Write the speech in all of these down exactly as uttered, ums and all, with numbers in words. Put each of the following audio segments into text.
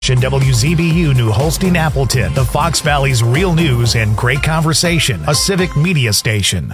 W Z B U New Holstein Appleton, the Fox Valley's real news and great conversation, a civic media station.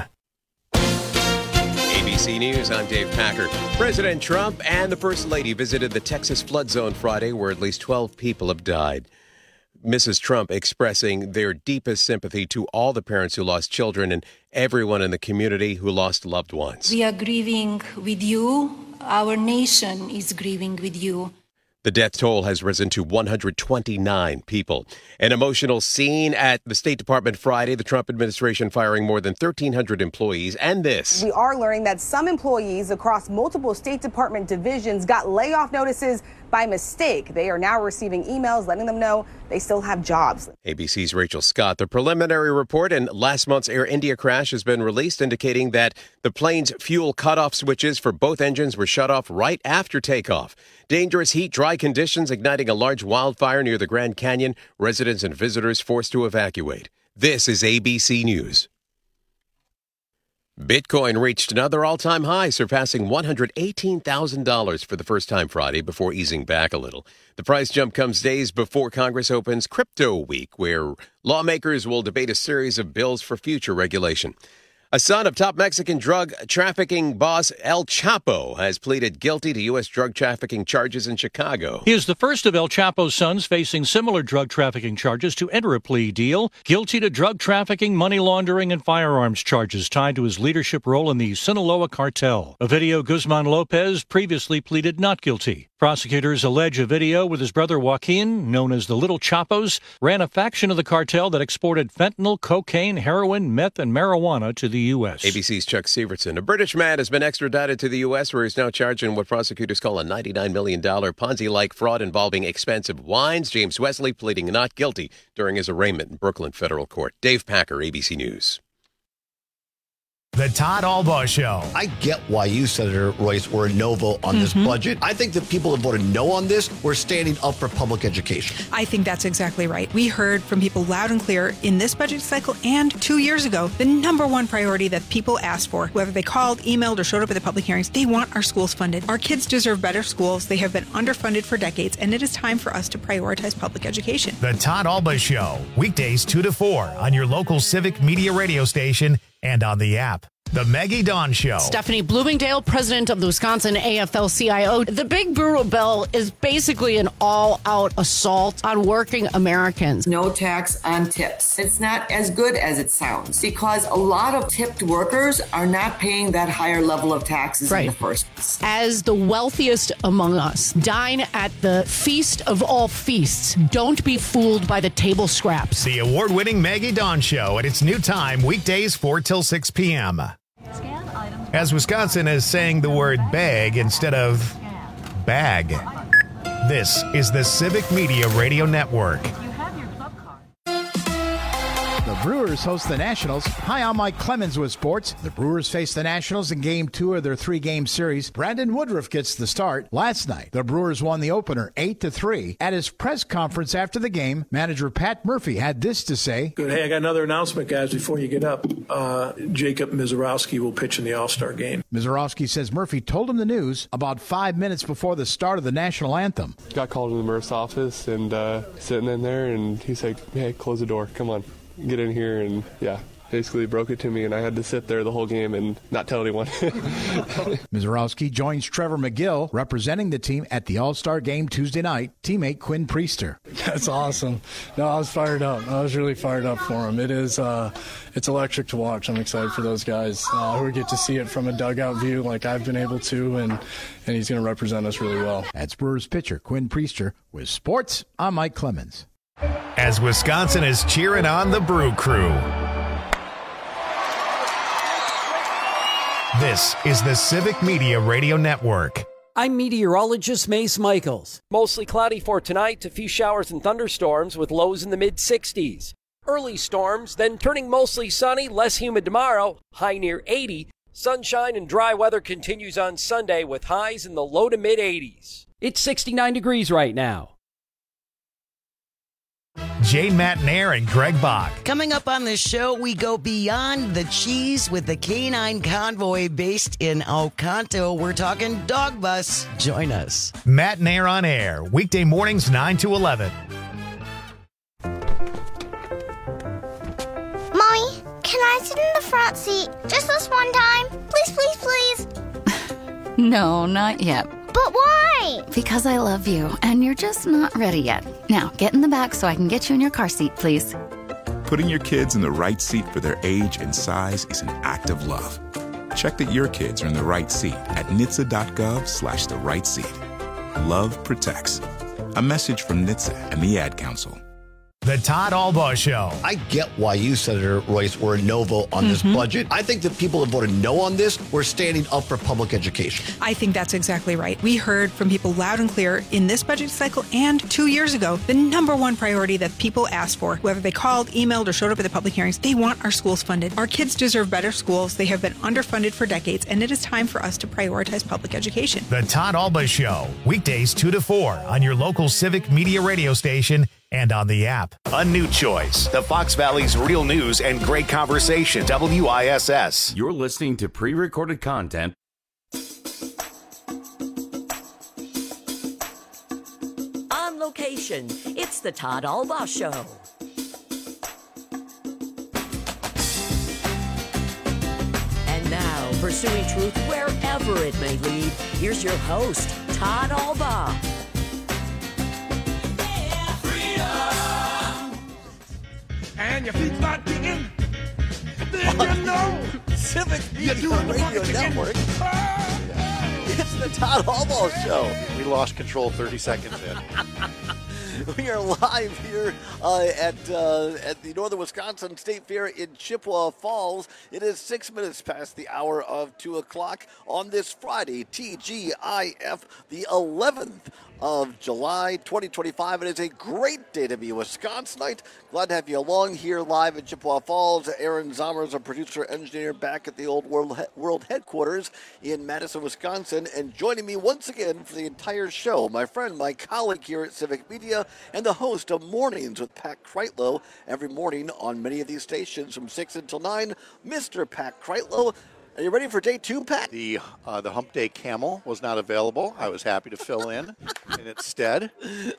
A B C News, I'm Dave Packer. President Trump and the First Lady visited the Texas flood zone Friday, where at least twelve people have died. Missus Trump expressing their deepest sympathy to all the parents who lost children and everyone in the community who lost loved ones. We are grieving with you. Our nation is grieving with you. The death toll has risen to one hundred twenty-nine people. An emotional scene at the State Department Friday, the Trump administration firing more than thirteen hundred employees. And this. We are learning that some employees across multiple State Department divisions got layoff notices by mistake. They are now receiving emails letting them know they still have jobs. A B C's Rachel Scott. The preliminary report in last month's Air India crash has been released, indicating that the plane's fuel cutoff switches for both engines were shut off right after takeoff. Dangerous heat, dry conditions igniting a large wildfire near the Grand Canyon. Residents and visitors forced to evacuate. This is A B C News. Bitcoin reached another all-time high, surpassing one hundred eighteen thousand dollars for the first time Friday before easing back a little. The price jump comes days before Congress opens Crypto Week, where lawmakers will debate a series of bills for future regulation. A son of top Mexican drug trafficking boss El Chapo has pleaded guilty to U S drug trafficking charges in Chicago. He is the first of El Chapo's sons facing similar drug trafficking charges to enter a plea deal, guilty to drug trafficking, money laundering, and firearms charges tied to his leadership role in the Sinaloa cartel. Ovidio Guzman Lopez previously pleaded not guilty. Prosecutors allege Ovidio with his brother Joaquin, known as the Little Chapos, ran a faction of the cartel that exported fentanyl, cocaine, heroin, meth, and marijuana to the U S. A B C's Chuck Severson. A British man has been extradited to the U S, where he's now charged in what prosecutors call a ninety-nine million dollars Ponzi-like fraud involving expensive wines. James Wesley pleading not guilty during his arraignment in Brooklyn federal court. Dave Packer, A B C News. The Todd Albaugh Show. I get why you, Senator Royce, were a no vote on mm-hmm. this budget. I think the people that voted no on this were standing up for public education. I think that's exactly right. We heard from people loud and clear in this budget cycle and two years ago, the number one priority that people asked for, whether they called, emailed, or showed up at the public hearings, they want our schools funded. Our kids deserve better schools. They have been underfunded for decades, and it is time for us to prioritize public education. The Todd Albaugh Show, weekdays two to four on your local civic media radio station and on the app. The Maggie Dawn Show. Stephanie Bloomingdale, president of the Wisconsin A F L C I O. The Big Brutal Bill is basically an all-out assault on working Americans. No tax on tips. It's not as good as it sounds because a lot of tipped workers are not paying that higher level of taxes right. in the first place. As the wealthiest among us, dine at the feast of all feasts. Don't be fooled by the table scraps. The award-winning Maggie Dawn Show at its new time, weekdays four till six p.m. As Wisconsin is saying the word bag instead of bag. This is the Civic Media Radio Network. The Brewers host the Nationals. Hi, I'm Mike Clemens with sports. The Brewers face the Nationals in game two of their three-game series. Brandon Woodruff gets the start. Last night, the Brewers won the opener eight to three. At his press conference after the game, manager Pat Murphy had this to say. Good. Hey, I got another announcement, guys, before you get up. Uh, Jacob Misiorowski will pitch in the All-Star game. Misiorowski says Murphy told him the news about five minutes before the start of the national anthem. Got called in the Murph's office and uh, sitting in there, and he said, hey, close the door. Come on. Get in here, and yeah, basically broke it to me, and I had to sit there the whole game and not tell anyone. Misiorowski joins Trevor McGill, representing the team at the All-Star game Tuesday night, teammate Quinn Priester. That's awesome. No, I was fired up. I was really fired up for him. It is, uh, it's electric to watch. I'm excited for those guys uh, who get to see it from a dugout view like I've been able to, and, and he's going to represent us really well. That's Brewers pitcher Quinn Priester. With sports, I'm Mike Clemens. As Wisconsin is cheering on the Brew Crew. This is the Civic Media Radio Network. I'm meteorologist Mace Michaels. Mostly cloudy for tonight, a few showers and thunderstorms with lows in the mid sixties. Early storms, then turning mostly sunny, less humid tomorrow, high near eighty. Sunshine and dry weather continues on Sunday with highs in the low to mid eighties. It's sixty-nine degrees right now. Jane Matnair and Greg Bach. Coming up on this show, we go beyond the cheese with the Canine Convoy based in Oconto. We're talking dog bus. Join us. Matnair on air, weekday mornings nine to eleven. Mommy, can I sit in the front seat just this one time? Please, please, please. No, not yet. But why? Because I love you, and you're just not ready yet. Now, get in the back so I can get you in your car seat, please. Putting your kids in the right seat for their age and size is an act of love. Check that your kids are in the right seat at N H T S A dot gov slash the right seat. Love protects. A message from N H T S A and the Ad Council. The Todd Albaugh Show. I get why you, Senator Royce, were a no vote on this Mhm. budget. I think the people that voted no on this were standing up for public education. I think that's exactly right. We heard from people loud and clear in this budget cycle and two years ago, the number one priority that people asked for, whether they called, emailed, or showed up at the public hearings, they want our schools funded. Our kids deserve better schools. They have been underfunded for decades, and it is time for us to prioritize public education. The Todd Albaugh Show, weekdays two to four on your local Civic Media radio station and on the app. A new choice. The Fox Valley's real news and great conversation. W I S S. You're listening to pre-recorded content. On location, it's the Todd Albaugh Show. And now, pursuing truth wherever it may lead, here's your host, Todd Albaugh. And your feet start kicking, then you know Civic Media Radio Network. It's the Todd Albaugh Show. We lost control thirty seconds in. We are live here uh, at uh, at the Northern Wisconsin State Fair in Chippewa Falls. It is six minutes past the hour of two o'clock on this Friday, T G I F, the eleventh of July, twenty twenty-five. It is a great day to be a Wisconsinite. Glad to have you along here live at Chippewa Falls. Aaron Zomer is a producer engineer back at the old world, world headquarters in Madison, Wisconsin. And joining me once again for the entire show, my friend, my colleague here at Civic Media, and the host of Mornings with Pat Kreitlow every morning on many of these stations from six until nine, Mister Pat Kreitlow. Are you ready for day two, Pat? The uh, the Hump Day Camel was not available. I was happy to fill in, and instead,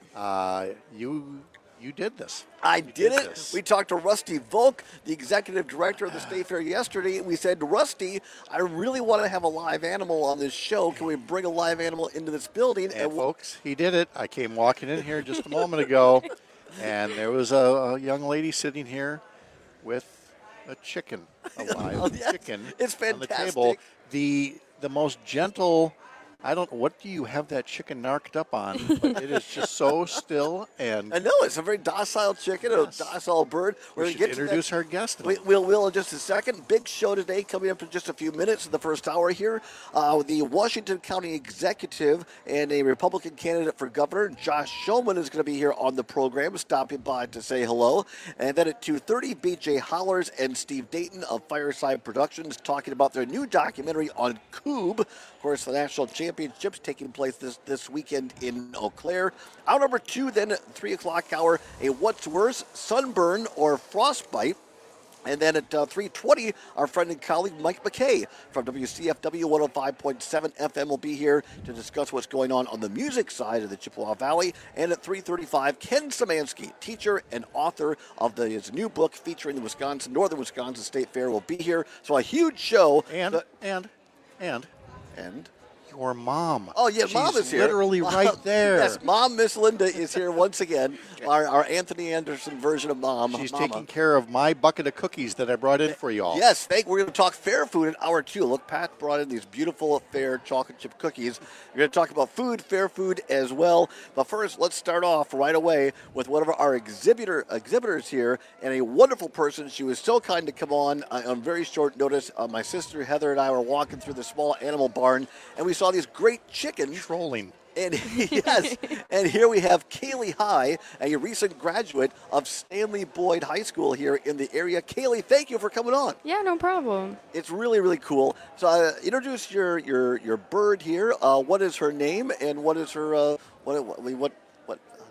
uh, you you did this. I You did it. this. We talked to Rusty Volk, the executive director of the State Fair yesterday. We said, Rusty, I really want to have a live animal on this show. Can we bring a live animal into this building? And, And folks, he did it. I came walking in here just a moment ago, and there was a, a young lady sitting here with a chicken, a live Yes, chicken it's on the table. fantastic. The the most gentle. I don't. What do you have that chicken narked up on? But it is just so still and. I know, it's a very docile chicken, Yes. a docile bird. We're We gonna should get to that. introduce our guest. We, we'll, we'll in just a second. Big show today coming up in just a few minutes in the first hour here. Uh, the Washington County Executive and a Republican candidate for governor, Josh Shulman, is going to be here on the program, stopping by to say hello. And then at two thirty, B J Hollers and Steve Dayton of Fireside Productions talking about their new documentary on Coob. Of course, the national championships taking place this, this weekend in Eau Claire. Hour number two, then at three o'clock hour, a what's worse, sunburn or frostbite. And then at uh, three twenty, our friend and colleague Mike McKay from W C F W one oh five point seven F M will be here to discuss what's going on on the music side of the Chippewa Valley. And at three thirty-five, Ken Szymanski, teacher and author of the, his new book featuring the Wisconsin, Northern Wisconsin State Fair, will be here. So a huge show. And The- and and and your mom. Oh, yeah, She's Mom is here. literally right there. Yes, Mom, Miss Linda, is here once again. Our, our Anthony Anderson version of Mom. She's Mama. taking care of my bucket of cookies that I brought in for you all. Yes, thank. We're going to talk fair food in hour two. Look, Pat brought in these beautiful fair chocolate chip cookies. We're going to talk about food, fair food as well. But first, let's start off right away with one of our exhibitor exhibitors here, and a wonderful person. She was so kind to come on uh, on very short notice. Uh, my sister Heather and I were walking through the small animal barn, and we saw these great chickens. Trolling. And yes, and here we have Kaylee High, a recent graduate of Stanley Boyd High School here in the area. Kaylee, thank you for coming on. Yeah, no problem. It's really, really cool. So uh, introduce your, your, your bird here. Uh, what is her name and what is her, uh, what, what, what, what,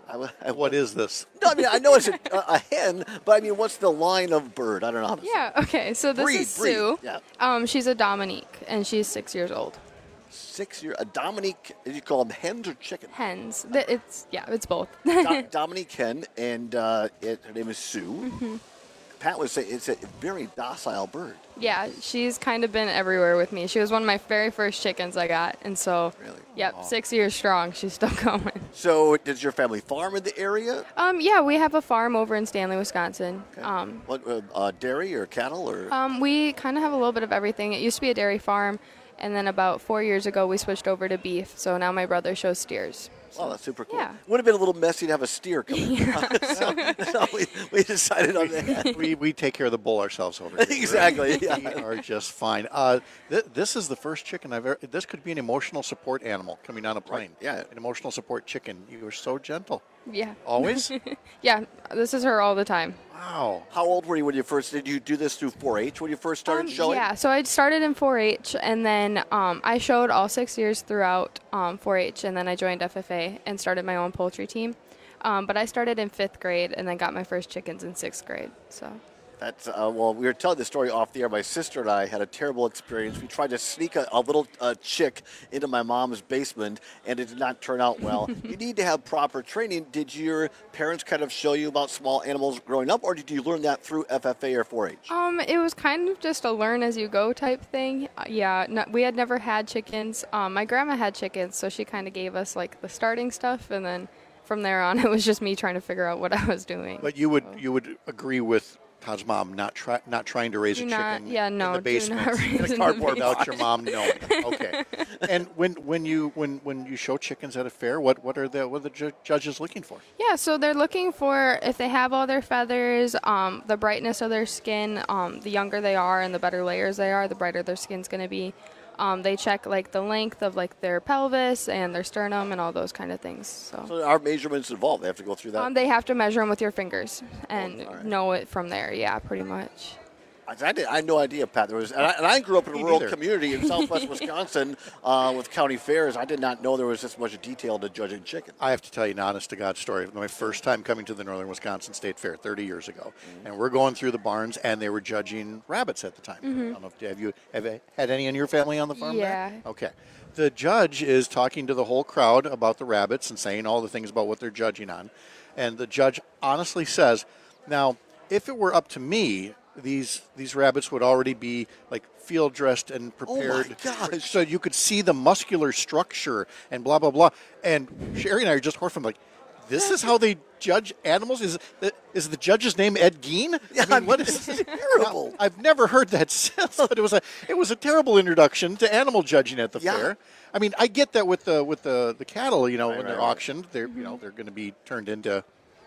I, what is this? No, I mean, I know it's a, a hen, but I mean, what's the line of bird? I don't know how to Yeah, say it. okay, so this breed, is breed. Sue. Yeah. Um, she's a Dominique, and she's six years old. Six year, a Dominique, did you call them hens or chickens? Hens. Th- It's, yeah, it's both. Do- Dominique hen, and uh, it, her name is Sue. hmm Pat would say it's a very docile bird. Yeah, she's kind of been everywhere with me. She was one of my very first chickens I got, and so, really? yep, Aw. six years strong. She's still going. So, does your family farm in the area? Um, yeah, we have a farm over in Stanley, Wisconsin. Um, What uh, uh, dairy or cattle or? um, we kind of have a little bit of everything. It used to be a dairy farm, and then about four years ago we switched over to beef. So now my brother shows steers. Oh, that's super cool. Yeah. Would have been a little messy to have a steer coming. so, so we, we decided on that. we, we take care of the bull ourselves over here. Exactly, yeah. We are just fine. Uh, th- this is the first chicken I've ever. This could be an emotional support animal coming on a plane. Right, yeah. An emotional support chicken. You were so gentle. Yeah. Always? Yeah, this is her all the time. Wow. How old were you when you first, did you do this through four H when you first started Um, showing? Yeah, so I started in four H, and then um, I showed all six years throughout um, four H, and then I joined F F A and started my own poultry team. Um, but I started in fifth grade, and then got my first chickens in sixth grade. So. That's, uh, well, we were telling the story off the air. My sister and I had a terrible experience. We tried to sneak a, a little uh, chick into my mom's basement, and it did not turn out well. You need to have proper training. Did your parents kind of show you about small animals growing up, or did you learn that through F F A or four H? Um, it was kind of just a learn-as-you-go type thing. Uh, yeah, no, we had never had chickens. Um, my grandma had chickens, so she kind of gave us, like, the starting stuff, and then from there on, it was just me trying to figure out what I was doing. But you would you would agree with Todd's mom not try, not trying to raise Do a not- chicken yeah, no, in the do basement not raise in in a the cardboard without your basement. mom knowing. Okay. And when when you when when you show chickens at a fair, what what are the what are the ju- judges looking for? Yeah, so they're looking for if they have all their feathers, um, the brightness of their skin. Um, the younger they are and the better layers they are, the brighter their skin's going to be. Um, they check like the length of like their pelvis and their sternum and all those kind of things. So, So our measurements involved. They have to go through that. um, they have to measure them with your fingers and all right. know it from there. Yeah, pretty much. I, did, I had no idea, Pat. There was, and I, and I grew up in a Me rural neither. community in southwest Wisconsin uh, with county fairs. I did not know there was this much detail to judging chicken. I have to tell you an honest to God story. My first time coming to the Northern Wisconsin State Fair thirty years ago, Mm-hmm. and we're going through the barns, and they were judging rabbits at the time. Mhm. I don't know if have you have you had any in your family on the farm? Yeah. There? Okay. The judge is talking to the whole crowd about the rabbits and saying all the things about what they're judging on, and the judge honestly says, "Now, if it were up to me." These these rabbits would already be like field dressed and prepared, gosh. so you could see the muscular structure and blah blah blah. And Sherry and I are just horrified, like, this is how they judge animals. Is the, is the judge's name Ed Gein? Yeah, I mean, what is terrible? I've never heard that since. But it was a it was a terrible introduction to animal judging at the Yeah. fair. I mean, I get that with the with the, the cattle, you know, Right, when right, they're right. auctioned, they're you know they're going to be turned into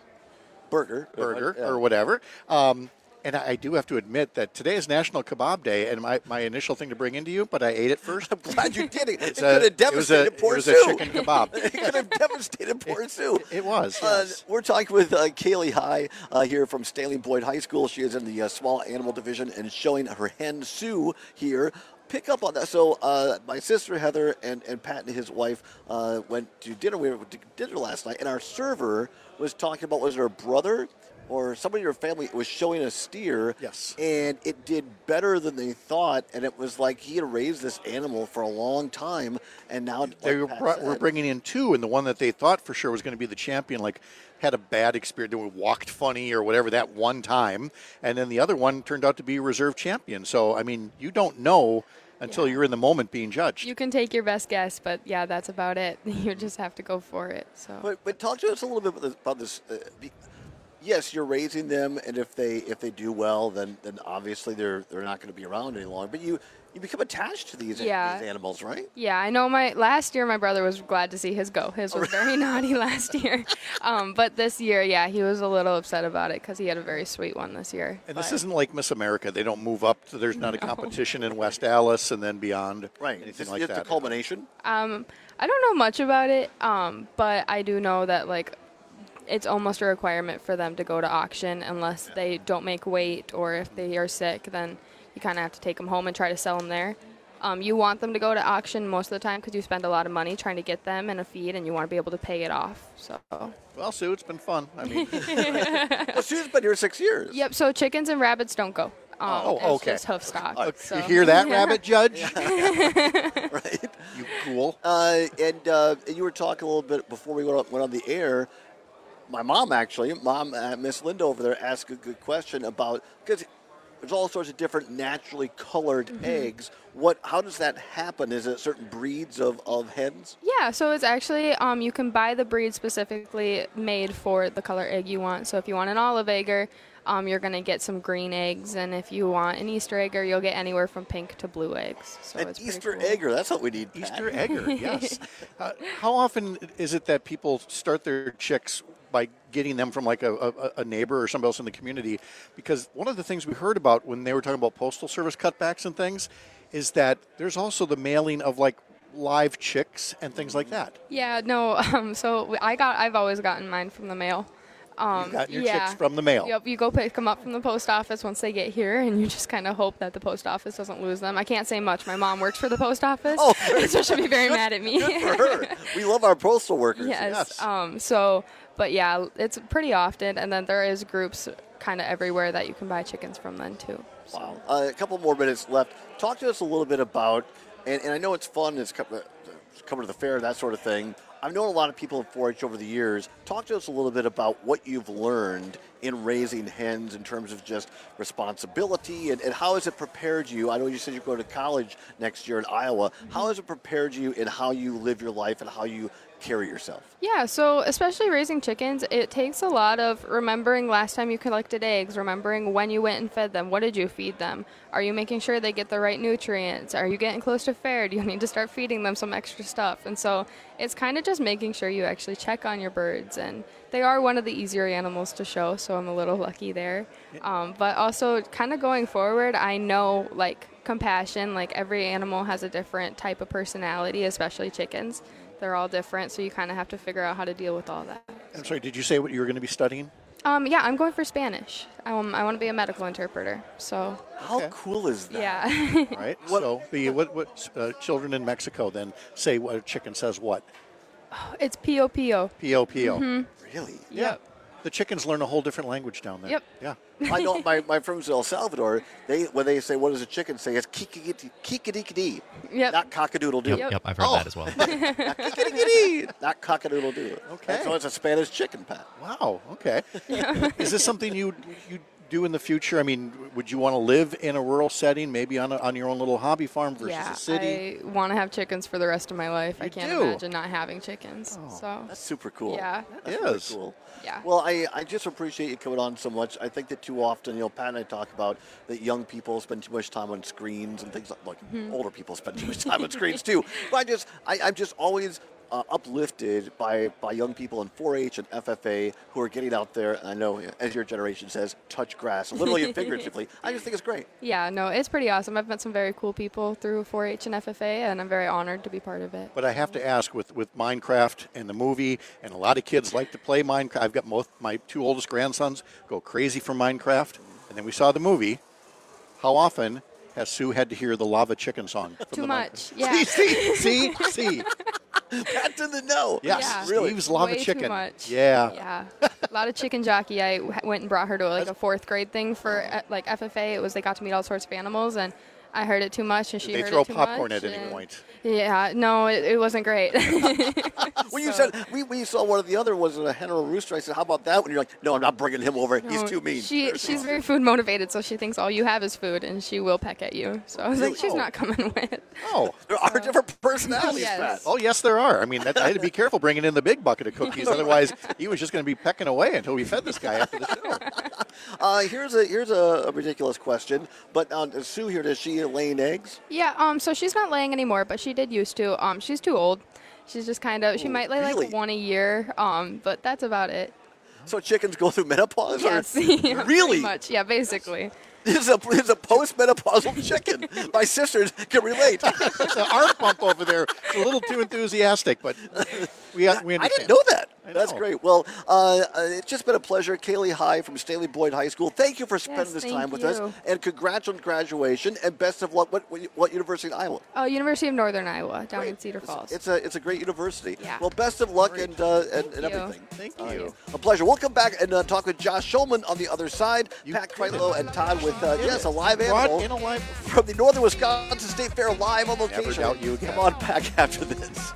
Burger. burger Yeah. or whatever. Um, and I, I do have to admit that today is National Kebab Day, and my, my initial thing to bring into you, but I ate it first. I'm glad you did it. It It's could a- have it was a- devastated poor it was Sue. a chicken kebab. It could have devastated poor Sue. It was. Uh, Yes. we're talking with uh, Kaylee High uh, here from Stanley Boyd High School. She is in the uh, small animal division and showing her hen Sue here. Pick up on that. So uh, my sister Heather and, and Pat and his wife uh, went to dinner. We went to dinner last night, and our server was talking about, was it her brother or somebody in her family was showing a steer? Yes. And it did better than they thought, and it was like he had raised this animal for a long time, and now like They were, Pat brought, said- were bringing in two, and the one that they thought for sure was going to be the champion, like, had a bad experience, they walked funny or whatever that one time, and then the other one turned out to be reserve champion. So, I mean, you don't know until you're in the moment being judged. You can take your best guess, but yeah, that's about it. You just have to go for it. So. But, but talk to us a little bit about this. About this uh, be, yes, you're raising them, and if they if they do well, then then obviously they're they're not going to be around any longer. But you you become attached to these, Yeah. these animals, right? Yeah, I know. My last year, my brother was glad to see his go. His was very naughty last year, um, but this year, yeah, he was a little upset about it because he had a very sweet one this year. And this isn't like Miss America. They don't move up. To, there's not a competition in West Allis and then beyond. Right. Anything It's, like it's that. the culmination. Um, I don't know much about it, um, but I do know that like it's almost a requirement for them to go to auction unless they don't make weight or if they are sick, then you kind of have to take them home and try to sell them there. Um, you want them to go to auction most of the time because you spend a lot of money trying to get them in a feed, and you want to be able to pay it off. So. Well, Sue, it's been fun. I mean, well, Sue's been here six years. Yep. So chickens and rabbits don't go. Um, oh, it's okay. Just hoof stock. Uh, so. You hear that, Rabbit Judge? Right. You cool. Uh, and uh, you were talking a little bit before we went on the air. My mom, actually, mom, uh, Miss Linda over there, asked a good question about, because there's all sorts of different naturally colored mm-hmm. eggs. What? How does that happen? Is it certain breeds of, of hens? Yeah, so it's actually, um, you can buy the breed specifically made for the color egg you want. So if you want an olive egger, um, you're going to get some green eggs. And if you want an Easter egger, you'll get anywhere from pink to blue eggs. So an it's Easter cool. egger, that's what we need, Pat. Easter egger, yes. uh, how often is it that people start their chicks by getting them from like a, a, a neighbor or somebody else in the community? Because one of the things we heard about when they were talking about Postal Service cutbacks and things is that there's also the mailing of like live chicks and things like that. Yeah, no, um, so I got, I've always gotten mine from the mail. Um, You've gotten your yeah. chicks from the mail. Yep, you go pick them up from the post office once they get here, and you just kind of hope that the post office doesn't lose them. I can't say much. My mom works for the post office, oh, so she'll be very mad at me. Good for her. We love our postal workers. Yes. yes. Um, so, but yeah, it's pretty often, and then there is groups kind of everywhere that you can buy chickens from then too. So. Wow. Uh, a couple more minutes left. Talk to us a little bit about, and, and I know it's fun, it's coming to the fair, that sort of thing. I've known a lot of people in four H over the years. Talk to us a little bit about what you've learned in raising hens in terms of just responsibility, and, and how has it prepared you? I know you said you go to college next year in Iowa. Mm-hmm. How has it prepared you in how you live your life and how you carry yourself? Yeah, so especially raising chickens, it takes a lot of remembering last time you collected eggs, remembering when you went and fed them. What did you feed them? Are you making sure they get the right nutrients? Are you getting close to fair? Do you need to start feeding them some extra stuff? And so it's kind of just making sure you actually check on your birds. And they are one of the easier animals to show, so I'm a little lucky there. Um, but also kind of going forward, I know like compassion, like every animal has a different type of personality, especially chickens. They're all different, so you kind of have to figure out how to deal with all that. I'm sorry, did you say what you were going to be studying? Um, yeah, I'm going for Spanish. Um, I want to be a medical interpreter. So how okay. cool is that? Yeah. All right. What, so the what what uh, children in Mexico then say what a chicken says what? Oh, it's Pio Pio. Pio Pio. Mm-hmm. Really? Yeah. Yep. The chickens learn a whole different language down there. Yep. Yeah. I know my, my friends in El Salvador, they when they say, what does a chicken say? It's kikadikadi. Yep. Not cockadoodle-doo. Yep, yep, I've heard oh. that as well. Not kikadikadi. Not cockadoodle-doo. Okay. So it's a Spanish chicken, Pat. Wow, okay. Is this something you you do in the future? I mean, would you want to live in a rural setting, maybe on a, on your own little hobby farm versus yeah, a city? I want to have chickens for the rest of my life. You I can't do? imagine not having chickens. Oh, so that's super cool. Yeah. That's it really is. Cool. Yeah. Well, I, I just appreciate you coming on so much. I think that too often, you know, Pat and I talk about that young people spend too much time on screens and things like, look, Mm-hmm. older people spend too much time on screens too. But I just, I, I'm just always uh, uplifted by, by young people in four H and F F A who are getting out there, and I know, as your generation says, touch grass, literally and figuratively. I just think it's great. Yeah, no, it's pretty awesome. I've met some very cool people through four H and F F A, and I'm very honored to be part of it. But I have to ask, with, with Minecraft and the movie, and a lot of kids like to play Minecraft. I've got both my two oldest grandsons go crazy for Minecraft, and then we saw the movie. How often has Sue had to hear the Lava Chicken song? From Too the much, Minecraft? yeah. See, see, see. Pat didn't know. Yes, Yeah. really. Steve's Lava Way Chicken. Too much. Yeah. Yeah. A lot of chicken jockey. I w- went and brought her to like a fourth grade thing for uh, like F F A. It was they got to meet all sorts of animals, and I heard it too much, and she Did they heard throw it too popcorn much. at any and- point? Yeah, no, it, it wasn't great. When you said, we, we saw one of the other ones, a hen or a rooster, I said, how about that? When you're like, no, I'm not bringing him over. He's No, too mean. She she's very food motivated, so she thinks all you have is food, and she will peck at you. So I was Really? like, she's Oh. not coming with. Oh. There are different personalities, Yes. Pat. Oh, yes, there are. I mean, that, I had to be careful bringing in the big bucket of cookies. Otherwise, he was just going to be pecking away until we fed this guy after the show. Uh, here's a here's a, a ridiculous question, but uh, Sue here, does she laying eggs? Yeah, um, so she's not laying anymore, but she did used to. Um, she's too old. She's just kind of. She Ooh, might lay really? like one a year. Um, but that's about it. So chickens go through menopause? Yes. Or? Yeah, Really? pretty much. Yeah, basically. This is a, this is a post-menopausal chicken. My sisters can relate. The arm pump over there is a little too enthusiastic, but we, we understand. I didn't know that. That's great. Well, uh, it's just been a pleasure. Kaylee High from Stanley Boyd High School. Thank you for spending Yes, this thank time with you. us. And congrats on graduation. And best of luck. What, what university in Iowa? Oh, University of Northern Iowa, down in Cedar It's, Falls. it's a it's a great university. Yeah. Well, best of luck and, uh, and, and you. everything. Thank Uh, you. a pleasure. We'll come back and uh, talk with Josh Schulman on the other side. Pat Kreitlow and Todd with, uh, yes, a live Brought animal in a live- from the Northern Wisconsin State Fair live on location. Never doubt you again. Come on back after this.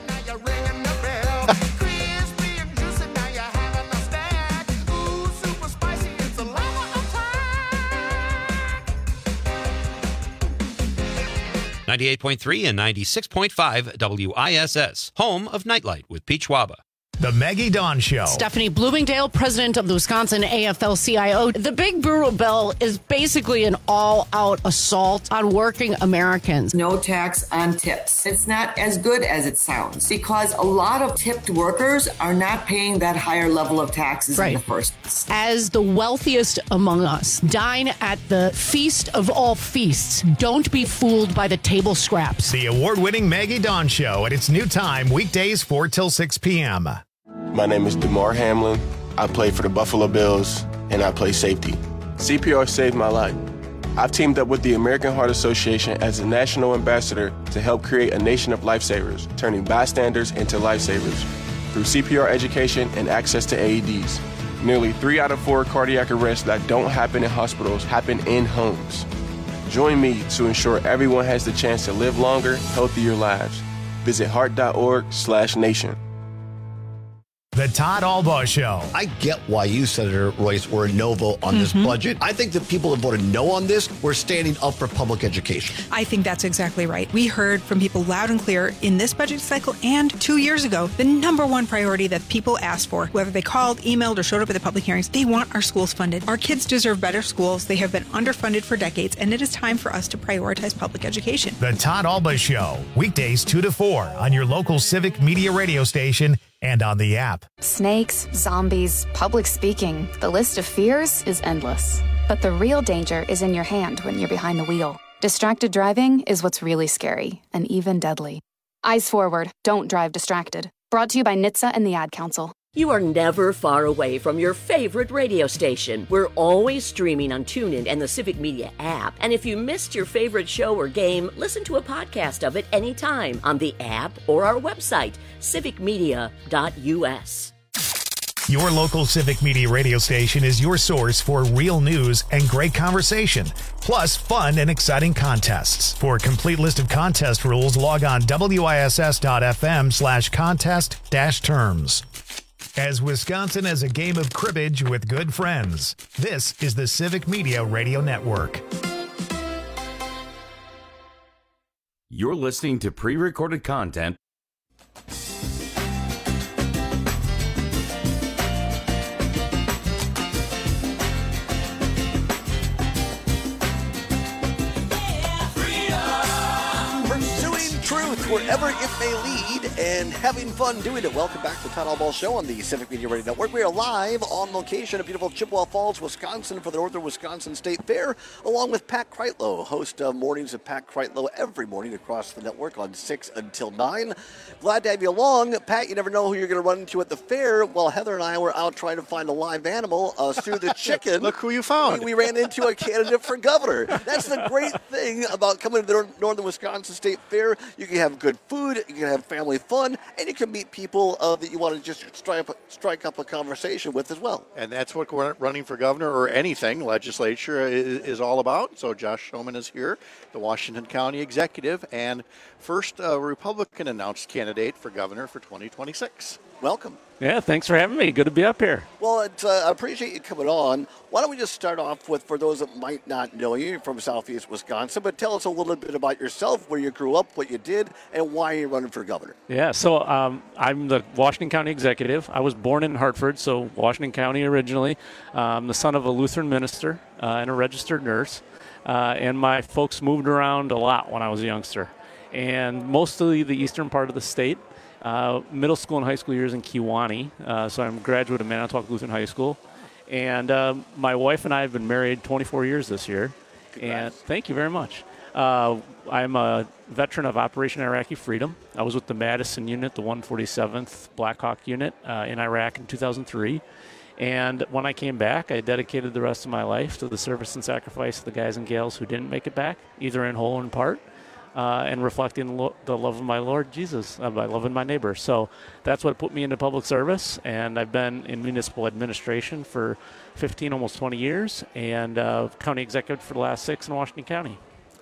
ninety-eight point three and ninety-six point five W I S S, home of Nightlight with Pete Schwaba. The Maggie Dawn Show. Stephanie Bloomingdale, president of the Wisconsin A F L C I O. The Big Burro Bill is basically an all-out assault on working Americans. No tax on tips. It's not as good as it sounds because a lot of tipped workers are not paying that higher level of taxes Right. in the first place. As the wealthiest among us, dine at the feast of all feasts. Don't be fooled by the table scraps. The award-winning Maggie Dawn Show at its new time, weekdays four till six p.m. My name is DeMar Hamlin. I play for the Buffalo Bills, and I play safety. C P R saved my life. I've teamed up with the American Heart Association as a national ambassador to help create a nation of lifesavers, turning bystanders into lifesavers through C P R education and access to A E Ds. Nearly three out of four cardiac arrests that don't happen in hospitals happen in homes. Join me to ensure everyone has the chance to live longer, healthier lives. Visit heart.org slash nation. The Todd Albaugh Show. I get why you, Senator Royce, were a no vote on this budget. I think the people that voted no on this were standing up for public education. I think that's exactly right. We heard from people loud and clear in this budget cycle and two years ago, the number one priority that people asked for, whether they called, emailed, or showed up at the public hearings, they want our schools funded. Our kids deserve better schools. They have been underfunded for decades, and it is time for us to prioritize public education. The Todd Albaugh Show, weekdays two to four on your local Civic Media radio station and on the app. Snakes, zombies, public speaking. The list of fears is endless. But the real danger is in your hand when you're behind the wheel. Distracted driving is what's really scary and even deadly. Eyes forward. Don't drive distracted. Brought to you by N H T S A and the Ad Council. You are never far away from your favorite radio station. We're always streaming on TuneIn and the Civic Media app. And if you missed your favorite show or game, listen to a podcast of it anytime on the app or our website, civic media dot u s. Your local Civic Media radio station is your source for real news and great conversation, plus fun and exciting contests. For a complete list of contest rules, log on W I S S dot F M slash contest dash terms. As Wisconsin has a game of cribbage with good friends, this is the Civic Media Radio Network. You're listening to pre-recorded content. Pursuing truth wherever it may lead and having fun doing it. Welcome back to the Todd Albaugh Show on the Civic Media Radio Network. We are live on location at beautiful Chippewa Falls, Wisconsin for the Northern Wisconsin State Fair, along with Pat Kreitlow, host of Mornings of Pat Kreitlow every morning across the network on six until nine. Glad to have you along. Pat, you never know who you're going to run into at the fair. While Heather and I were out trying to find a live animal, uh, Sue the chicken. Look who you found. We, we ran into a candidate for governor. That's the great thing about coming to the Northern Wisconsin State Fair. You can have good food, you can have family fun, and you can meet people uh, that you want to just strike up, strike up a conversation with as well. And that's what running for governor or anything legislature is, is all about. So Josh Schulman is here, the Washington County executive, and first uh, Republican announced candidate for governor for twenty twenty-six. Welcome. Yeah, thanks for having me. Good to be up here. Well, it's, uh, I appreciate you coming on. Why don't we just start off with, for those that might not know you, you're from Southeast Wisconsin, but tell us a little bit about yourself, where you grew up, what you did, and why you're running for governor. Yeah, so um, I'm the Washington County executive. I was born in Hartford, so Washington County originally. I'm the son of a Lutheran minister uh, and a registered nurse, uh, and my folks moved around a lot when I was a youngster, and mostly the eastern part of the state. Uh, middle school and high school years in Kewanee, uh, so I'm a graduate of Manitowoc Lutheran High School. And uh, my wife and I have been married twenty-four years this year. Congrats. And thank you very much. Uh, I'm a veteran of Operation Iraqi Freedom. I was with the Madison Unit, the one forty-seventh Black Hawk Unit uh, in Iraq in two thousand three. And when I came back, I dedicated the rest of my life to the service and sacrifice of the guys and gals who didn't make it back, either in whole or in part, uh, and reflecting the, lo- the love of my Lord Jesus uh, by loving my neighbor. So that's what put me into public service, and I've been in municipal administration for fifteen, almost twenty years, and uh, county executive for the last six in Washington County.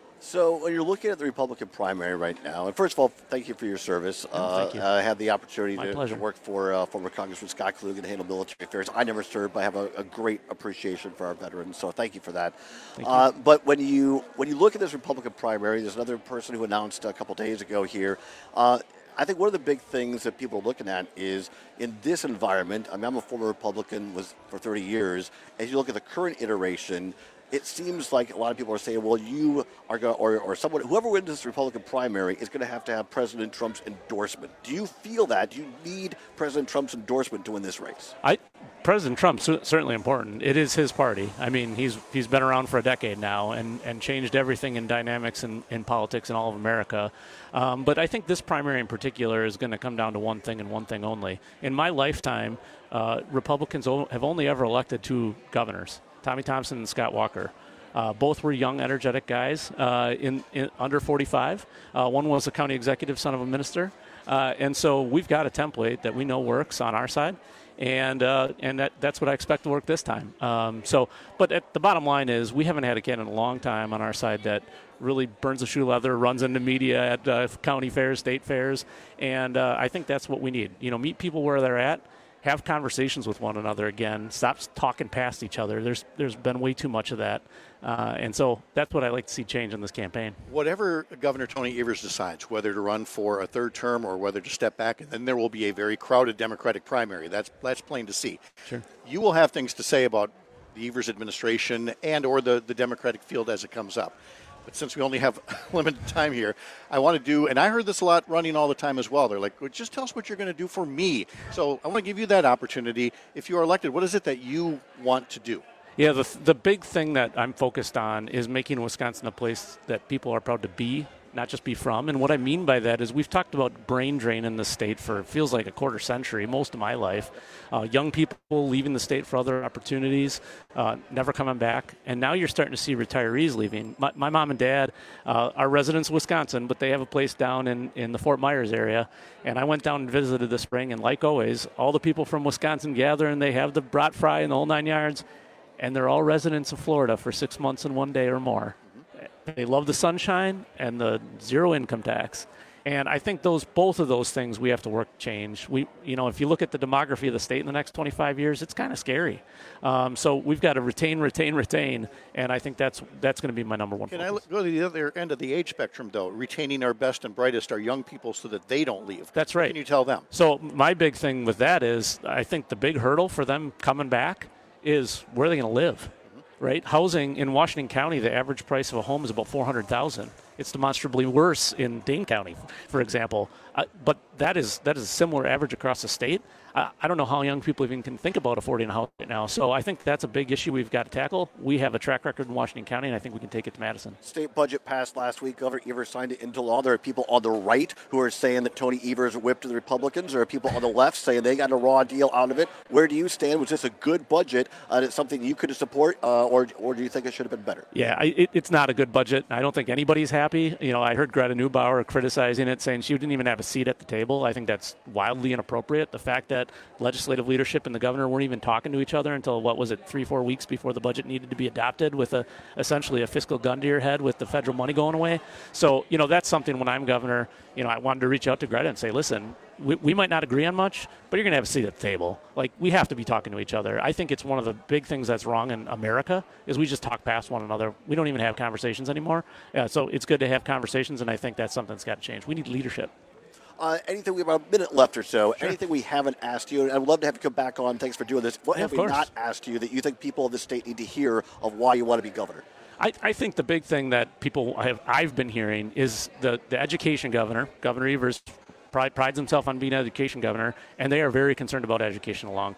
So when you're looking at the Republican primary right now, and first of all, thank you for your service. Oh, uh, thank you. I had the opportunity My to, pleasure. to work for uh, former Congressman Scott Kluge and handle military affairs. I never served, but I have a, a great appreciation for our veterans, so thank you for that. Thank uh, but when you when you look at this Republican primary, there's another person who announced a couple days ago here. Uh, I think one of the big things that people are looking at is in this environment, I mean, I'm a former Republican was for thirty years. As you look at the current iteration, it seems like a lot of people are saying, well, you are going to, or, or someone, whoever wins this Republican primary is going to have to have President Trump's endorsement. Do you feel that? Do you need President Trump's endorsement to win this race? I, President Trump's certainly important. It is his party. I mean, he's he's been around for a decade now and, and changed everything in dynamics in, in politics in all of America. Um, but I think this primary in particular is going to come down to one thing and one thing only. In my lifetime, uh, Republicans o- have only ever elected two governors, Tommy Thompson and Scott Walker. Uh, both were young, energetic guys uh, in, in under forty-five. Uh, one was a county executive, son of a minister. Uh, and so we've got a template that we know works on our side. And uh, and that, that's what I expect to work this time. Um, so, but at the bottom line is we haven't had a candidate in a long time on our side that really burns the shoe leather, runs into media at uh, county fairs, state fairs, and uh, I think that's what we need. You know, meet people where they're at, have conversations with one another again, stop talking past each other. There's there's been way too much of that, uh, and so that's what I like to see change in this campaign. Whatever Governor Tony Evers decides, whether to run for a third term or whether to step back, and then there will be a very crowded Democratic primary. That's that's plain to see. Sure. You will have things to say about the Evers administration and or the, the Democratic field as it comes up. But since we only have limited time here, I want to do, and I heard this a lot running all the time as well. They're like, well, just tell us what you're going to do for me. So I want to give you that opportunity. If you are elected, what is it that you want to do? Yeah, the the big thing that I'm focused on is making Wisconsin a place that people are proud to be, not just be from. And what I mean by that is we've talked about brain drain in the state for it feels like a quarter century, most of my life. Uh, young people leaving the state for other opportunities, uh, never coming back. And now you're starting to see retirees leaving. My, my mom and dad uh, are residents of Wisconsin, but they have a place down in, in the Fort Myers area. And I went down and visited this spring, and like always, all the people from Wisconsin gather, and they have the brat fry and the whole nine yards. And they're all residents of Florida for six months and one day or more. They love the sunshine and the zero income tax. And I think those both of those things we have to work to change. We, you know, if you look at the demography of the state in the next twenty-five years, it's kind of scary. Um, so we've got to retain, retain, retain. And I think that's that's going to be my number one Can focus. I go to the other end of the age spectrum, though? Retaining our best and brightest, our young people, so that they don't leave. That's right. What can you tell them? So my big thing with that is I think the big hurdle for them coming back is where are they going to live, right? Housing in Washington County, the average price of a home is about four hundred thousand dollars. It's demonstrably worse in Dane County, for example. Uh, but that is that is a similar average across the state. Uh, I don't know how young people even can think about affording a house right now. So I think that's a big issue we've got to tackle. We have a track record in Washington County, and I think we can take it to Madison. State budget passed last week. Governor Evers signed it into law. There are people on the right who are saying that Tony Evers whipped the Republicans. There are people on the left saying they got a raw deal out of it. Where do you stand? Was this a good budget? Uh, it's something you could support, uh, or or do you think it should have been better? Yeah, I, it, it's not a good budget. I don't think anybody's happy. You know, I heard Greta Neubauer criticizing it, saying she didn't even have a seat at the table. I think that's wildly inappropriate. The fact that legislative leadership and the governor weren't even talking to each other until, what was it, three, four weeks before the budget needed to be adopted, with a essentially a fiscal gun to your head with the federal money going away. So, you know, that's something when I'm governor, you know, I wanted to reach out to Greta and say, listen, we, we might not agree on much, but you're going to have a seat at the table. Like, we have to be talking to each other. I think it's one of the big things that's wrong in America is we just talk past one another. We don't even have conversations anymore. Yeah, so it's good to have conversations, and I think that's something that's got to change. We need leadership. Uh, anything, we have about a minute left or so. Sure. Anything we haven't asked you, and I'd love to have you come back on. Thanks for doing this. What Yeah, have of we course. not asked you that you think people of the state need to hear of why you want to be governor? I, I think the big thing that people have I've been hearing is the, the education governor, Governor Evers, pride, prides himself on being an education governor, and they are very concerned about education long term.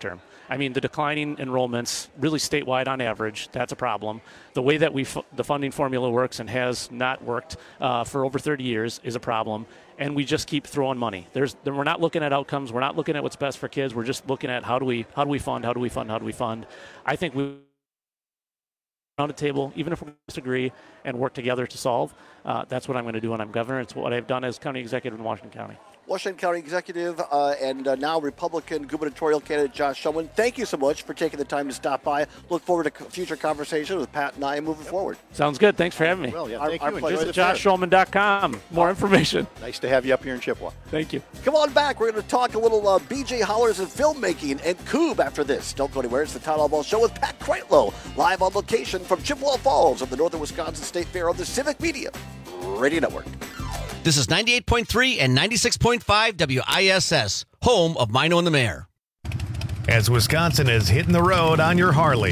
I mean, the declining enrollments, really statewide on average, that's a problem. The way that we f- the funding formula works and has not worked uh, for over thirty years is a problem. And we just keep throwing money. There's, we're not looking at outcomes. We're not looking at what's best for kids. We're just looking at how do we how do we fund, how do we fund, how do we fund. I think we around the table, even if we disagree, and work together to solve. Uh, that's what I'm going to do when I'm governor. It's what I've done as county executive in Washington County. Washington County Executive uh, and uh, now Republican gubernatorial candidate Josh Schoemann, thank you so much for taking the time to stop by. Look forward to future conversations with Pat and I moving yep. forward. Sounds good. Thanks for having me. Well, yeah, our, thank our you. pleasure. Visit josh schoemann dot com. More information. Nice to have you up here in Chippewa. Thank you. Come on back. We're going to talk a little uh, B J Hollers and filmmaking and Coob after this. Don't go anywhere. It's the Town Hall Ball Show with Pat Kreitlow, live on location from Chippewa Falls of the Northern Wisconsin State Fair on the Civic Media Radio Network. This is ninety-eight point three and ninety-six point five W I S S, home of Mino and the Mayor. As Wisconsin is hitting the road on your Harley,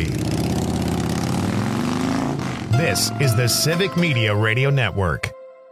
this is the Civic Media Radio Network.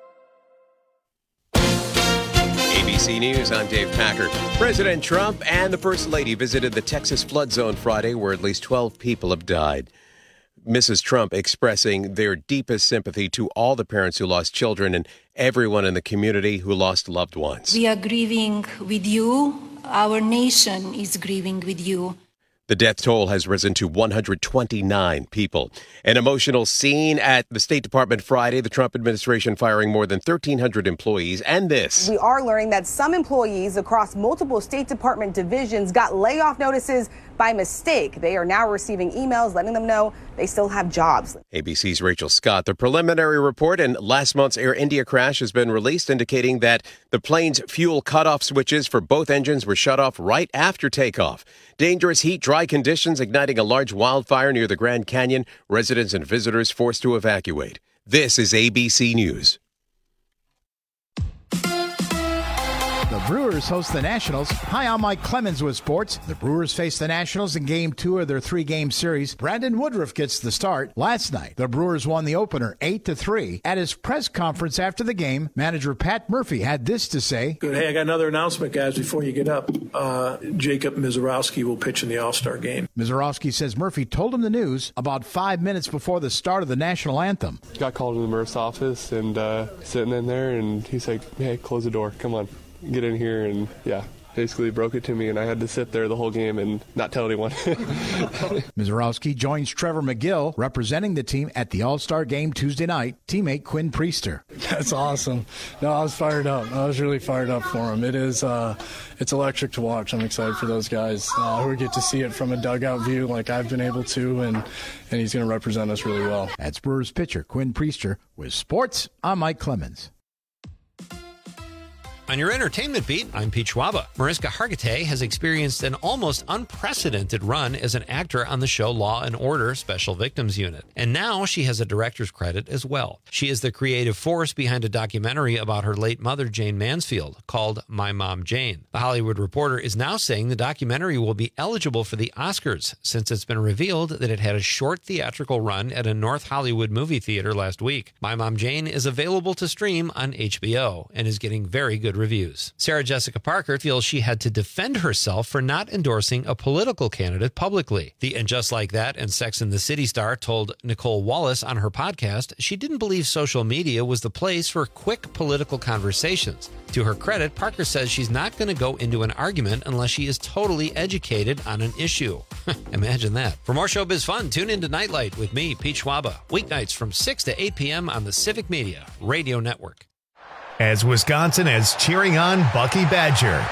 A B C News, I'm Dave Packard. President Trump and the First Lady visited the Texas flood zone Friday, where at least twelve people have died. Missus Trump expressing their deepest sympathy to all the parents who lost children and everyone in the community who lost loved ones. We are grieving with you. Our nation is grieving with you. The death toll has risen to one hundred twenty-nine people. An emotional scene at the State Department Friday, the Trump administration firing more than thirteen hundred employees. And this. We are learning that some employees across multiple State Department divisions got layoff notices by mistake. They are now receiving emails letting them know they still have jobs. A B C's Rachel Scott. The preliminary report in last month's Air India crash has been released, indicating that the plane's fuel cutoff switches for both engines were shut off right after takeoff. Dangerous heat, dry conditions igniting a large wildfire near the Grand Canyon. Residents and visitors forced to evacuate. This is A B C News. The Brewers host the Nationals. Hi, I'm Mike Clemens with sports. The Brewers face the Nationals in game two of their three-game series. Brandon Woodruff gets the start. Last night, the Brewers won the opener eight to three. At his press conference after the game, manager Pat Murphy had this to say. Good. Hey, I got another announcement, guys, before you get up. Uh, Jacob Mizorowski will pitch in the All-Star game. Mizorowski says Murphy told him the news about five minutes before the start of the national anthem. Got called in the Murph's office and uh, sitting in there, and he's like, hey, close the door. Come on. Get in here, and yeah, basically broke it to me, and I had to sit there the whole game and not tell anyone. Mizorowski joins Trevor McGill representing the team at the All-Star game Tuesday night. Teammate Quinn Priester. That's awesome. No, I was fired up. I was really fired up for him. It is, uh, it's electric to watch. I'm excited for those guys uh, who get to see it from a dugout view like I've been able to, and and he's going to represent us really well. That's Brewers pitcher Quinn Priester with sports. I'm Mike Clemens. On your entertainment beat, I'm Pete Schwaba. Mariska Hargitay has experienced an almost unprecedented run as an actor on the show Law and Order Special Victims Unit. And now she has a director's credit as well. She is the creative force behind a documentary about her late mother, Jane Mansfield, called My Mom Jane. The Hollywood Reporter is now saying the documentary will be eligible for the Oscars, since it's been revealed that it had a short theatrical run at a North Hollywood movie theater last week. My Mom Jane is available to stream on H B O and is getting very good reviews. Sarah Jessica Parker feels she had to defend herself for not endorsing a political candidate publicly. The And Just Like That and Sex and the City star told Nicole Wallace on her podcast she didn't believe social media was the place for quick political conversations. To her credit, Parker says she's not going to go into an argument unless she is totally educated on an issue. Imagine that. For more showbiz fun, tune into Nightlight with me, Pete Schwaba, weeknights from six to eight p.m. on the Civic Media Radio Network. As Wisconsin is cheering on Bucky Badger.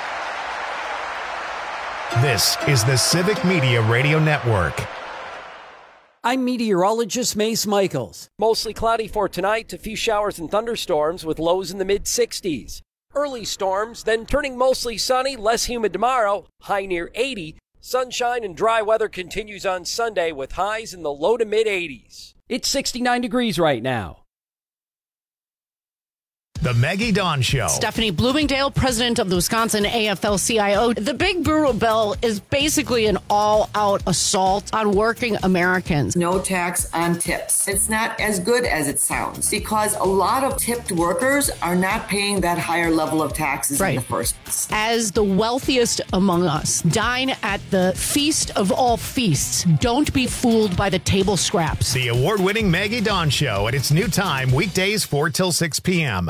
This is the Civic Media Radio Network. I'm meteorologist Mace Michaels. Mostly cloudy for tonight, a few showers and thunderstorms with lows in the mid sixties. Early storms, then turning mostly sunny, less humid tomorrow, high near eighty. Sunshine and dry weather continues on Sunday with highs in the low to mid eighties. It's sixty-nine degrees right now. The Maggie Dawn Show. Stephanie Bloomingdale, president of the Wisconsin A F L C I O. The Big Burro Bill is basically an all-out assault on working Americans. No tax on tips. It's not as good as it sounds because a lot of tipped workers are not paying that higher level of taxes right. in the first place. As the wealthiest among us, dine at the feast of all feasts. Don't be fooled by the table scraps. The award-winning Maggie Dawn Show at its new time, weekdays four till six p.m.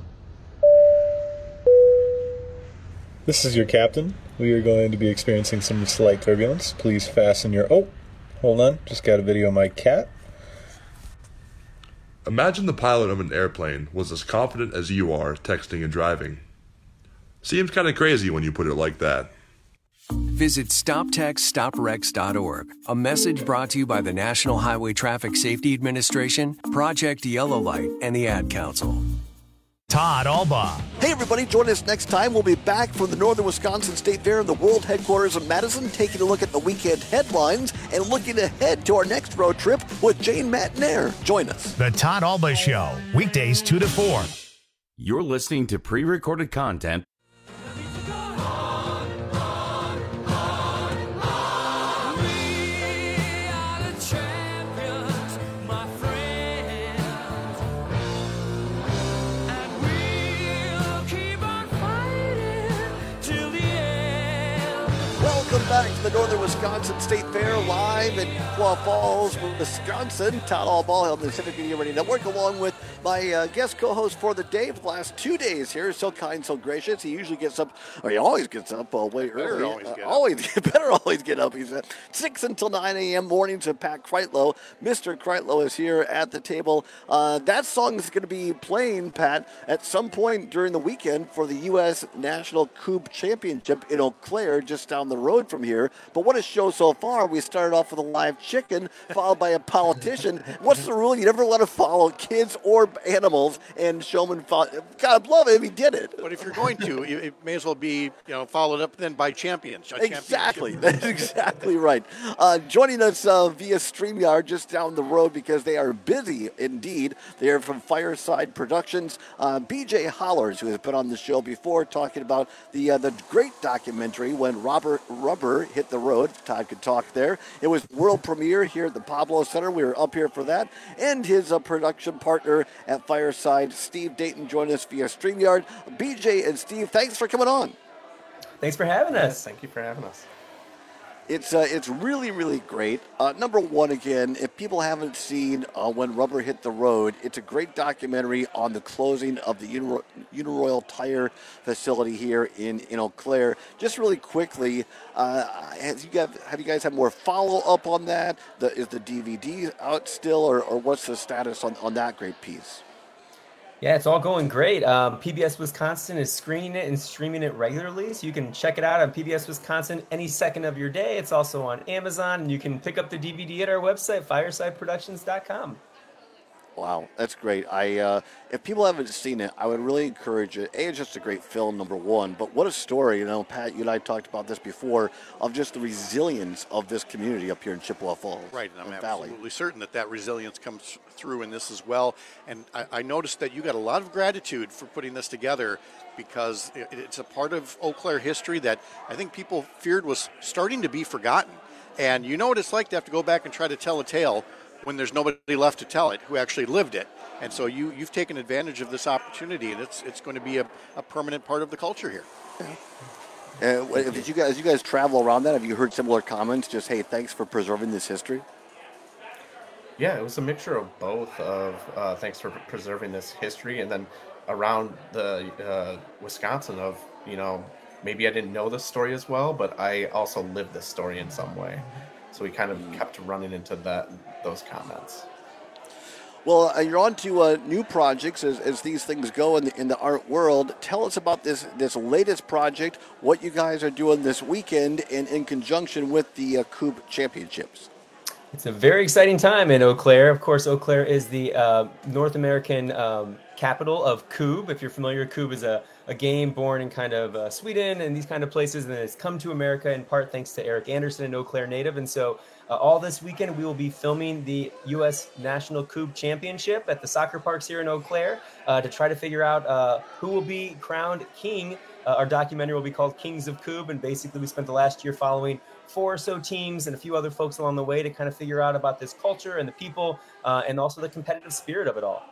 This is your captain. We are going to be experiencing some slight turbulence. Please fasten your... Oh, hold on. Just got a video of my cat. Imagine the pilot of an airplane was as confident as you are texting and driving. Seems kind of crazy when you put it like that. Visit stop text stop wrecks dot org. A message brought to you by the National Highway Traffic Safety Administration, Project Yellow Light, and the Ad Council. Todd Albaugh. Hey, everybody, join us next time. We'll be back from the Northern Wisconsin State Fair in the world headquarters of Madison, taking a look at the weekend headlines and looking ahead to our next road trip with Jane Matnair. Join us. The Todd Albaugh Show, weekdays two to four. You're listening to pre-recorded content. Welcome back to the Northern Wisconsin State Fair, live in Chippewa Falls, Wisconsin. Todd Albaugh on the Civic Media Radio Network, along with my uh, guest co-host for the day for the last two days here. So kind, so gracious. He usually gets up, or he always gets up uh, way better early. Always, uh, get always better always get up. He's at six until nine a.m. mornings with Pat Kreitlow. Mister Kreitlow is here at the table. Uh, that song is going to be playing, Pat, at some point during the weekend for the U S National Coupe Championship in Eau Claire, just down the road from here. But what a show so far. We started off with a live chicken, followed by a politician. What's the rule? You never let to follow kids or animals, and Showman fought. God love him, he did it. But if you're going to, it may as well be, you know, followed up then by champions. Exactly. That's exactly right. Uh, joining us uh, via StreamYard just down the road because they are busy indeed. They are from Fireside Productions. Uh, B J Hollers, who has been on the show before, talking about the uh, the great documentary When Robert Rubber Hit the Road. Todd could talk there. It was world premiere here at the Pablo Center. We were up here for that. And his uh, production partner at Fireside, Steve Dayton, joined us via StreamYard. B J and Steve, thanks for coming on. Thanks for having us. Thank you for having us. It's uh, it's really, really great. Uh, number one, again, if people haven't seen uh, When Rubber Hit the Road, it's a great documentary on the closing of the Uniro- Uniroyal Tire facility here in, in Eau Claire. Just really quickly, uh, has you guys, have you guys had more follow-up on that? The, is the D V D out still, or, or what's the status on, on that great piece? Yeah, it's all going great. Um, P B S Wisconsin is screening it and streaming it regularly, so you can check it out on P B S Wisconsin any second of your day. It's also on Amazon, and you can pick up the D V D at our website, fireside productions dot com. Wow, that's great. I uh, if people haven't seen it, I would really encourage it. A, it's just a great film, number one, but what a story. You know, Pat, you and I talked about this before, of just the resilience of this community up here in Chippewa Falls. Right, and I'm Valley. absolutely certain that that resilience comes through in this as well. And I, I noticed that you got a lot of gratitude for putting this together, because it, it's a part of Eau Claire history that I think people feared was starting to be forgotten. And you know what it's like to have to go back and try to tell a tale when there's nobody left to tell it who actually lived it. And so you, you've taken advantage of this opportunity, and it's it's going to be a, a permanent part of the culture here. Yeah. Uh, did you guys, you guys travel around that? Have you heard similar comments? Just, hey, thanks for preserving this history? Yeah, it was a mixture of both of uh, thanks for preserving this history, and then around the uh, Wisconsin of, you know, maybe I didn't know this story as well, but I also lived this story in some way. So we kind of kept running into that those comments. Well, uh, you're on to uh, new projects as, as these things go in the, in the art world. Tell us about this this latest project, what you guys are doing this weekend, and in conjunction with the uh, Coupe Championships. It's a very exciting time in Eau Claire. Of course, Eau Claire is the uh, North American um, capital of Coupe. If you're familiar, Coupe is a, a game born in kind of uh, Sweden and these kind of places, and it's come to America in part thanks to Eric Anderson, an Eau Claire native. And so uh, all this weekend we will be filming the U S National Coupe Championship at the soccer parks here in Eau Claire uh, to try to figure out uh, who will be crowned king. Uh, our documentary will be called Kings of Coupe, and basically we spent the last year following four or so teams and a few other folks along the way to kind of figure out about this culture and the people uh, and also the competitive spirit of it all.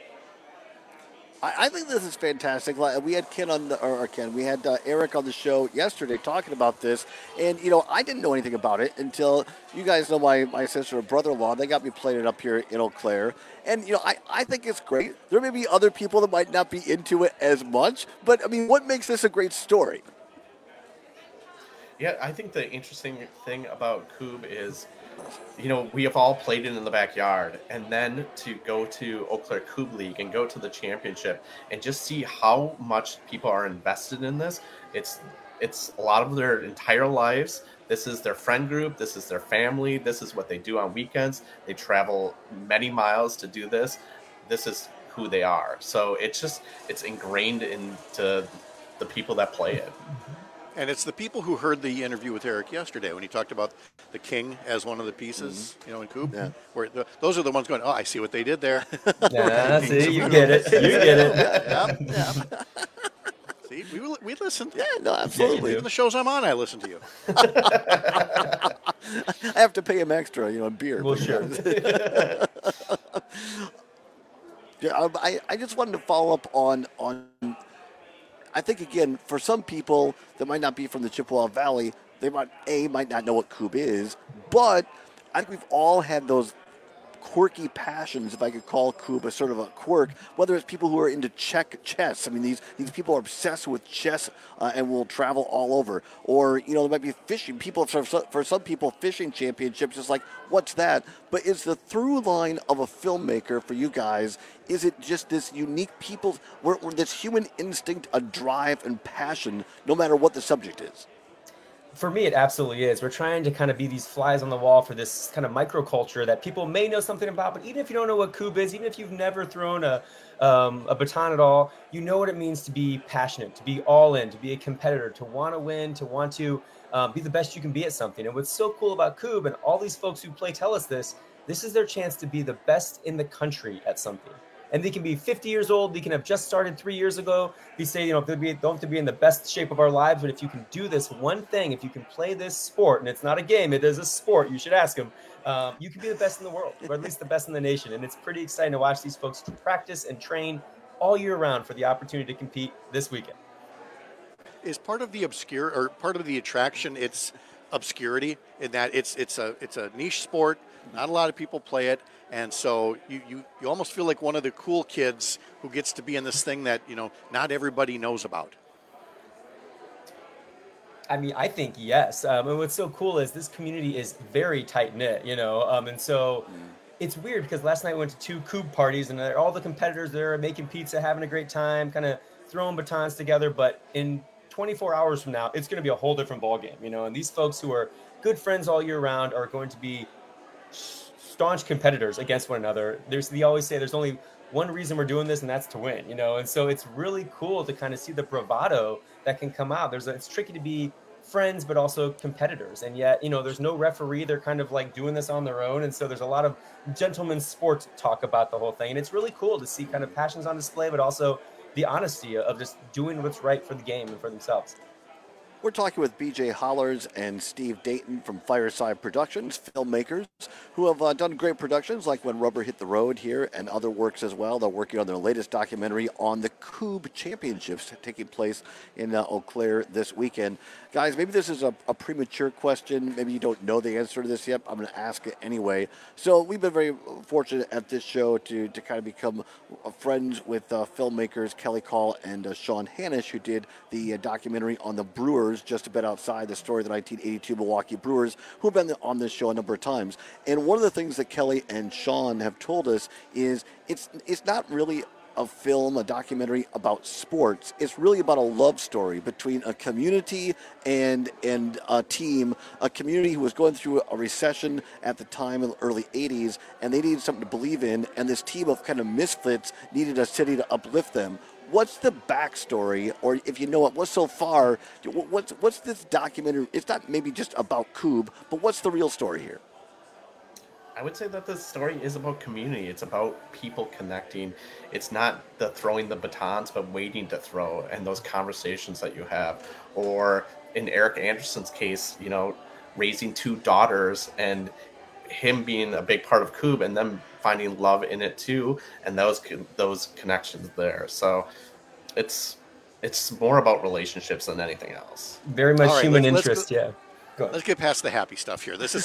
I, I think this is fantastic. We had Ken on the, or Ken, we had uh, Eric on the show yesterday talking about this, and you know I didn't know anything about it until you guys know my, my sister and brother-in-law. They got me playing it up here in Eau Claire, and you know I, I think it's great. There may be other people that might not be into it as much, but I mean, what makes this a great story? Yeah, I think the interesting thing about Coupe is, you know, we have all played it in the backyard, and then to go to Eau Claire Coupe League and go to the championship and just see how much people are invested in this. It's it's a lot of their entire lives. This is their friend group. This is their family. This is what they do on weekends. They travel many miles to do this. This is who they are. So it's just, it's ingrained into the people that play it. And it's the people who heard the interview with Eric yesterday when he talked about the king as one of the pieces, mm-hmm. you know, in Coupe. Yeah. Where the, those are the ones going, oh, I see what they did there. Yeah, see, you get it. You get it. Yeah, yeah. See, we, we listen. Yeah, no, absolutely. Even the shows I'm on, I listen to you. I have to pay him extra, you know, beer. Well, sure. yeah, I, I just wanted to follow up on on. I think, again, for some people that might not be from the Chippewa Valley, they might, A, might not know what Coupe is, but I think we've all had those quirky passions, if I could call Coupe a sort of a quirk, whether it's people who are into check chess. I mean, these, these people are obsessed with chess uh, and will travel all over. Or, you know, there might be fishing. People, for, for some people, fishing championships is like, what's that? But it's the through line of a filmmaker for you guys. Is it just this unique people, where, where this human instinct, a drive and passion, no matter what the subject is? For me, it absolutely is. We're trying to kind of be these flies on the wall for this kind of microculture that people may know something about, but even if you don't know what Coupe is, even if you've never thrown a um, a baton at all, you know what it means to be passionate, to be all in, to be a competitor, to want to win, to want to um, be the best you can be at something. And what's so cool about Coupe, and all these folks who play tell us this, this is their chance to be the best in the country at something. And they can be fifty years old. They can have just started three years ago. They say, you know, they don't have to be in the best shape of our lives, but if you can do this one thing, if you can play this sport, and it's not a game, it is a sport, you should ask them, um, you can be the best in the world, or at least the best in the nation. And it's pretty exciting to watch these folks practice and train all year round for the opportunity to compete this weekend. Is part of the obscure, or part of the attraction, it's obscurity, in that it's it's a it's a niche sport. Not a lot of people play it, and so you, you, you almost feel like one of the cool kids who gets to be in this thing that, you know, not everybody knows about. I mean, I think yes. Um, and what's so cool is this community is very tight-knit, you know, um, and so mm. it's weird because last night we went to two Coupe parties, and all the competitors there are making pizza, having a great time, kind of throwing batons together, but in twenty-four hours from now, it's going to be a whole different ballgame, you know, and these folks who are good friends all year round are going to be staunch competitors against one another. There's, they always say there's only one reason we're doing this, and that's to win, you know? And so it's really cool to kind of see the bravado that can come out. There's a, it's tricky to be friends, but also competitors. And yet, you know, there's no referee. They're kind of like doing this on their own. And so there's a lot of gentleman's sport talk about the whole thing. And it's really cool to see kind of passions on display, but also the honesty of just doing what's right for the game and for themselves. We're talking with B J Hollers and Steve Dayton from Fireside Productions, filmmakers who have uh, done great productions like When Rubber Hit the Road here and other works as well. They're working on their latest documentary on the Coupe Championships taking place in uh, Eau Claire this weekend. Guys, maybe this is a, a premature question. Maybe you don't know the answer to this yet. I'm going to ask it anyway. So we've been very fortunate at this show to, to kind of become friends with uh, filmmakers Kelly Call and uh, Sean Hanish, who did the uh, documentary on the Brewers just a bit outside the story of the nineteen eighty-two Milwaukee Brewers, who have been on this show a number of times. And one of the things that Kelly and Sean have told us is it's it's not really a film, a documentary about sports. It's really about a love story between a community and and a team, a community who was going through a recession at the time in the early eighties, and they needed something to believe in, and this team of kind of misfits needed a city to uplift them. what's the backstory, or if you know it, what's so far, what's what's this documentary? It's not maybe just about Coob, but what's the real story here? I would say that this story is about community. It's about people connecting. It's not the throwing the batons, but waiting to throw, and those conversations that you have. Or in Eric Anderson's case, you know, raising two daughters and him being a big part of Coob, and them finding love in it too, and those those connections there. So it's it's more about relationships than anything else. Very much right, human let's, interest, let's, yeah. Go Let's get past the happy stuff here. This is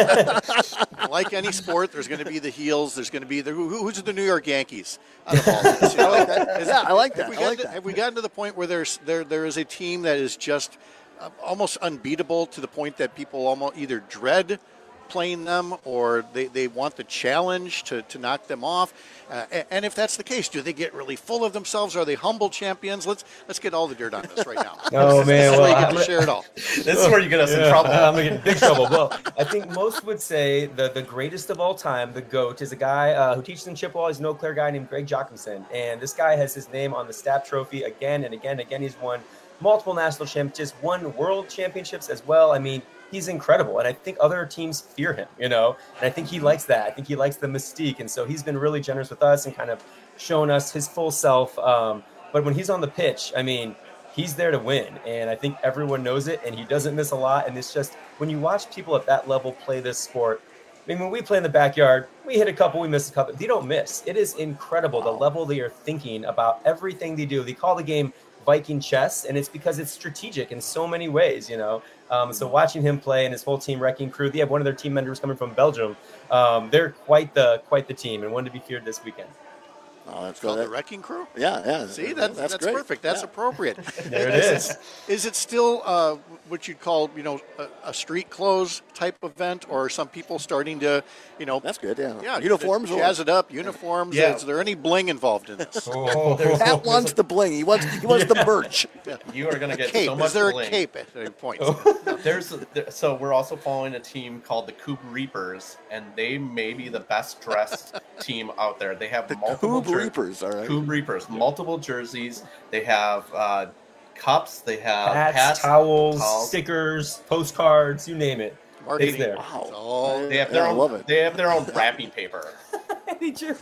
a sport. Like any sport, there's going to be the heels. There's going to be the who, who's the New York Yankees out of all this. You know, I like that. Is, Yeah, I like that. Have we, I like to, that. have we gotten to the point where there's there there is a team that is just uh, almost unbeatable to the point that people almost either dread playing them or they, they want the challenge to, to knock them off? Uh, and, and if that's the case, do they get really full of themselves? Are they humble champions? Let's let's get all the dirt on this right now. Oh, man. This is Well, where you get I'm- to share it all. This is where you get us in Yeah, trouble. I'm going to get in big trouble. Well, I think most would say the, the greatest of all time, the GOAT, is a guy uh, who teaches in Chippewa. He's an Eau Claire guy named Greg Jockinson. And this guy has his name on the Stapp Trophy again and again and again. He's won multiple national championships, won world championships as well. I mean, he's incredible. And I think other teams fear him, you know, and I think he likes that. I think he likes the mystique. And so he's been really generous with us and kind of shown us his full self. Um, but when he's on the pitch, I mean, he's there to win. And I think everyone knows it, and he doesn't miss a lot. And it's just, when you watch people at that level play this sport, I mean, when we play in the backyard, we hit a couple, we miss a couple. They don't miss. It is incredible the level they are thinking about everything they do. They call the game Viking chess, and it's because it's strategic in so many ways, you know. Um, so watching him play and his whole team Wrecking Crew, they have one of their team members coming from Belgium. Um, they're quite the quite the team, and one to be feared this weekend. Oh, that's Called good. the Wrecking Crew? Yeah, yeah. See, that, that's that's great. perfect. That's Yeah. appropriate. There it is. is. It, is it still uh, what you'd call, you know, a, a street clothes type event, or are some people starting to, you know, That's good, yeah. yeah, Uniforms? or- jazz it up, uniforms? Yeah. Is there any bling involved in this? Oh, Pat wants the bling. He wants, he wants the merch. You are going to get Cape. so much Is there bling. a cape at any point? There's a, there, so we're also following a team called the Coob Reapers, and they may be the best dressed team out there. They have multiple Coob jer- Reapers, all right. Coob Reapers, multiple jerseys. They have uh, cups. They have hats, hats, towels, towels. Stickers, postcards, you name it. Marketing. It's there. Wow. Oh, They have their Yeah, I own. love it. They have their own wrapping paper. They do.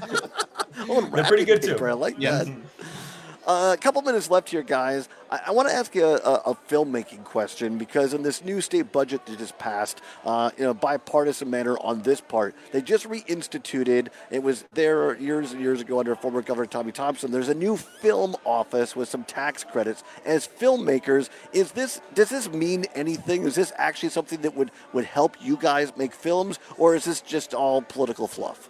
Oh, They're pretty good, wrapping too. paper, I like Yes. that. Uh, a couple minutes left here, guys. I, I want to ask you a, a, a filmmaking question, because in this new state budget that just passed, uh, in a bipartisan manner on this part, they just reinstituted, it was there years and years ago under former Governor Tommy Thompson, there's a new film office with some tax credits. As filmmakers, is this does this mean anything? Is this actually something that would, would help you guys make films, or is this just all political fluff?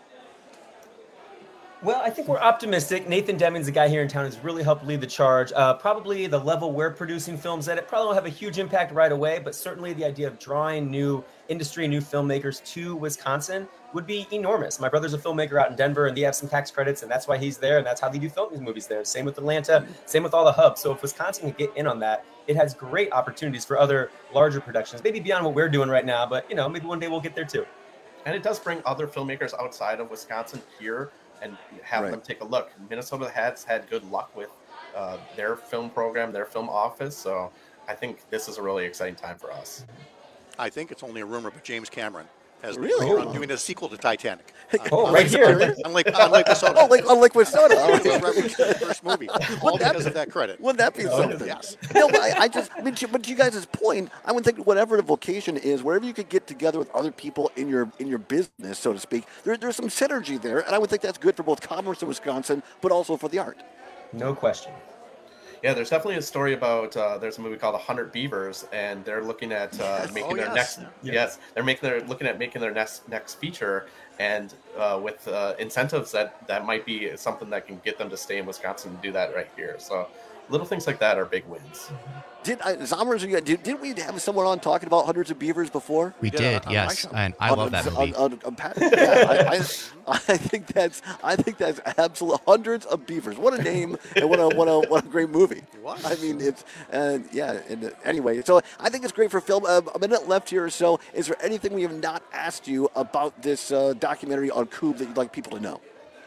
Well, I think we're optimistic. Nathan Deming's the guy here in town who's really helped lead the charge. Uh, probably the level we're producing films at, it probably won't have a huge impact right away, but certainly the idea of drawing new industry, new filmmakers to Wisconsin would be enormous. My brother's a filmmaker out in Denver, and they have some tax credits, and that's why he's there, and that's how they do film these movies there. Same with Atlanta, same with all the hubs. So if Wisconsin can get in on that, it has great opportunities for other larger productions, maybe beyond what we're doing right now, but you know, maybe one day we'll get there too. And it does bring other filmmakers outside of Wisconsin here and have Right. them take a look. Minnesota has had good luck with uh, their film program, their film office. So I think this is a really exciting time for us. I think it's only a rumor, but James Cameron has Really? been doing a sequel to Titanic. Oh, On right Lake- here. On Lake, on Lake Minnesota. Oh, like on Liquid Soda. the first movie. All that because be- of that credit. Wouldn't that be something? Yes. No, but I, I just, I mean, to- but to you guys' point, I would think whatever the vocation is, wherever you could get together with other people in your in your business, so to speak, there, there's some synergy there, and I would think that's good for both commerce in Wisconsin, but also for the art. No question. Yeah, there's definitely a story about, uh, there's a movie called one hundred Beavers, and they're looking at uh, making Oh, their yes. next, yes, they're making their, looking at making their next next feature, and uh, with uh, incentives that, that might be something that can get them to stay in Wisconsin and do that right here. So little things like that are big wins. Did I, Zommers, you- did, did we have someone on talking about Hundreds of Beavers before? We did did, on- on yes, my show. and I On- love that on- movie. on- on Pat- yeah, I, I, I think that's I think that's absolute Hundreds of Beavers. What a name and what a what a what a great movie. was. I mean, it's uh, yeah. And uh, anyway, so I think it's great for film. Uh, a minute left here or so. Is there anything we have not asked you about this uh, documentary on Coob that you'd like people to know?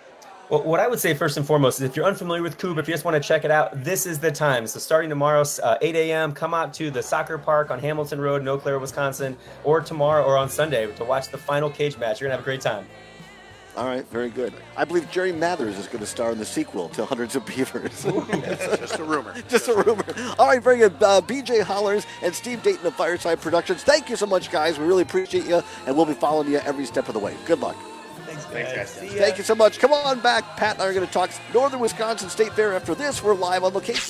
Well, what I would say first and foremost is if you're unfamiliar with Coupe, if you just want to check it out, this is the time. So starting tomorrow, uh, eight a.m., come out to the soccer park on Hamilton Road in Eau Claire, Wisconsin, or tomorrow or on Sunday to watch the final cage match. You're going to have a great time. All right, very good. I believe Jerry Mathers is going to star in the sequel to Hundreds of Beavers. Just a rumor. Just a rumor. All right, very good. Uh, B J Hollers and Steve Dayton of Fireside Productions, thank you so much, guys. We really appreciate you, and we'll be following you every step of the way. Good luck. Thanks, Thanks guys. Thank you so much. Come on back. Pat and I are going to talk Northern Wisconsin State Fair. After this, we're live on location.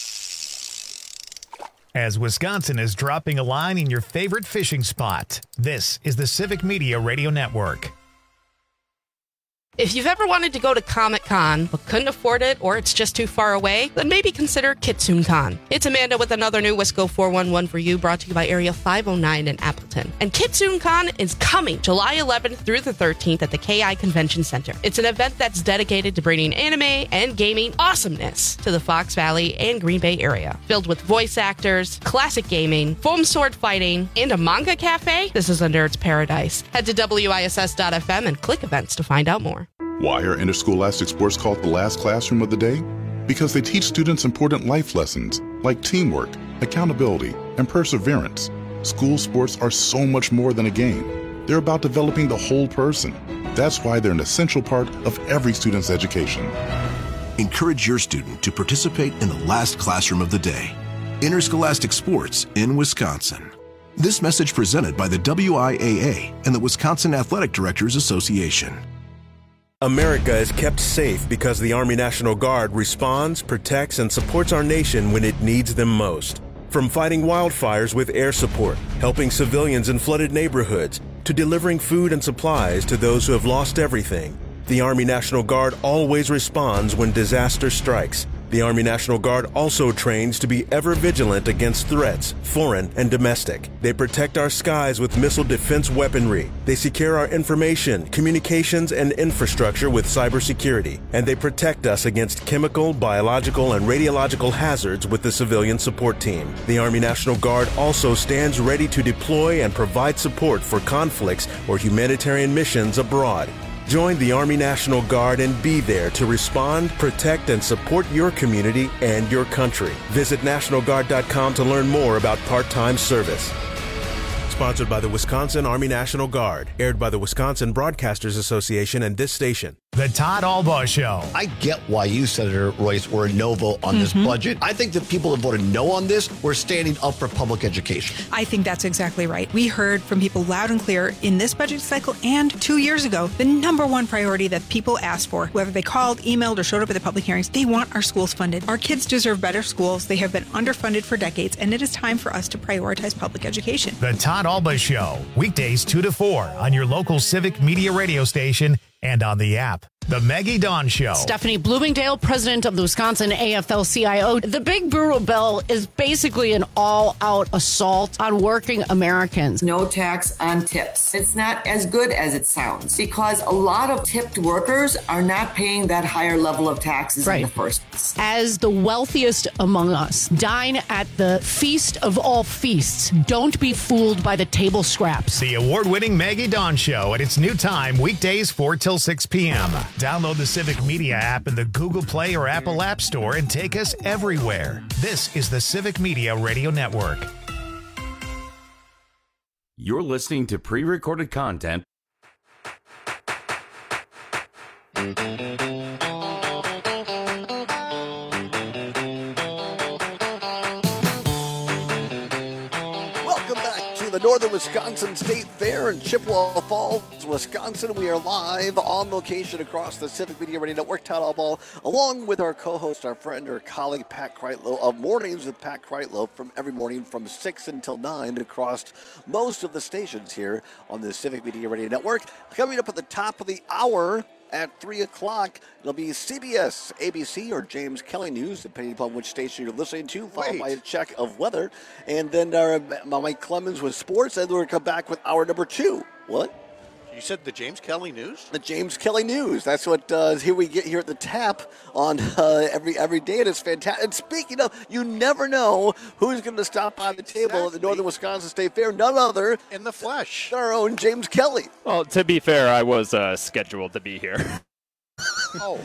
As Wisconsin is dropping a line in your favorite fishing spot, this is the Civic Media Radio Network. If you've ever wanted to go to Comic-Con but couldn't afford it or it's just too far away, then maybe consider KitsoonCon. It's Amanda with another new Wisco four one one for you, brought to you by Area five oh nine in Appleton. And KitsoonCon is coming July eleventh through the thirteenth at the K I Convention Center. It's an event that's dedicated to bringing anime and gaming awesomeness to the Fox Valley and Green Bay area. Filled with voice actors, classic gaming, foam sword fighting, and a manga cafe, this is a nerd's paradise. Head to W I S S dot F M and click events to find out more. Why are interscholastic sports called the last classroom of the day? Because they teach students important life lessons like teamwork, accountability, and perseverance. School sports are so much more than a game. They're about developing the whole person. That's why they're an essential part of every student's education. Encourage your student to participate in the last classroom of the day. Interscholastic sports in Wisconsin. This message presented by the W I A A and the Wisconsin Athletic Directors Association. America is kept safe because the Army National Guard responds, protects, and supports our nation when it needs them most. From fighting wildfires with air support, helping civilians in flooded neighborhoods, to delivering food and supplies to those who have lost everything, the Army National Guard always responds when disaster strikes. The Army National Guard also trains to be ever vigilant against threats, foreign and domestic. They protect our skies with missile defense weaponry. They secure our information, communications, and infrastructure with cybersecurity. And they protect us against chemical, biological, and radiological hazards with the civilian support team. The Army National Guard also stands ready to deploy and provide support for conflicts or humanitarian missions abroad. Join the Army National Guard and be there to respond, protect, and support your community and your country. Visit National Guard dot com to learn more about part-time service. Sponsored by the Wisconsin Army National Guard. Aired by the Wisconsin Broadcasters Association and this station. The Todd Albaugh Show. I get why you, Senator Royce, were a no vote on mm-hmm. this budget. I think that people that voted no on this were standing up for public education. I think that's exactly right. We heard from people loud and clear in this budget cycle and two years ago, the number one priority that people asked for, whether they called, emailed, or showed up at the public hearings, they want our schools funded. Our kids deserve better schools. They have been underfunded for decades, and it is time for us to prioritize public education. The Todd Albaugh Show, weekdays two to four on your local Civic Media radio station and on the app. The Maggie Dawn Show. Stephanie Bloomingdale, president of the Wisconsin A F L C I O. The Big Brutal Bill is basically an all-out assault on working Americans. No tax on tips. It's not as good as it sounds because a lot of tipped workers are not paying that higher level of taxes right. in the first place. As the wealthiest among us, dine at the feast of all feasts. Don't be fooled by the table scraps. The award-winning Maggie Dawn Show at its new time, weekdays four till six p.m. Download the Civic Media app in the Google Play or Apple App Store and take us everywhere. This is the Civic Media Radio Network. You're listening to pre-recorded content. Northern Wisconsin State Fair in Chippewa Falls, Wisconsin. We are live on location across the Civic Media Radio Network. Todd Albaugh, along with our co-host, our friend, our colleague, Pat Kreitlow of Mornings with Pat Kreitlow, from every morning from six until nine across most of the stations here on the Civic Media Radio Network. Coming up at the top of the hour, at three o'clock, it'll be C B S, A B C, or James Kelly News, depending upon which station you're listening to, followed Wait. by a check of weather. And then our, Mike Clemens with sports, and we'll come back with hour number two. What? You said the James Kelly News? The James Kelly News. That's what uh, here we get here at the tap on uh, every every day, and it's fantastic. And speaking of, you never know who's going to stop by the table exactly. at the Northern Wisconsin State Fair. None other in the flesh. Our own James Kelly. Well, to be fair, I was uh, scheduled to be here. Oh.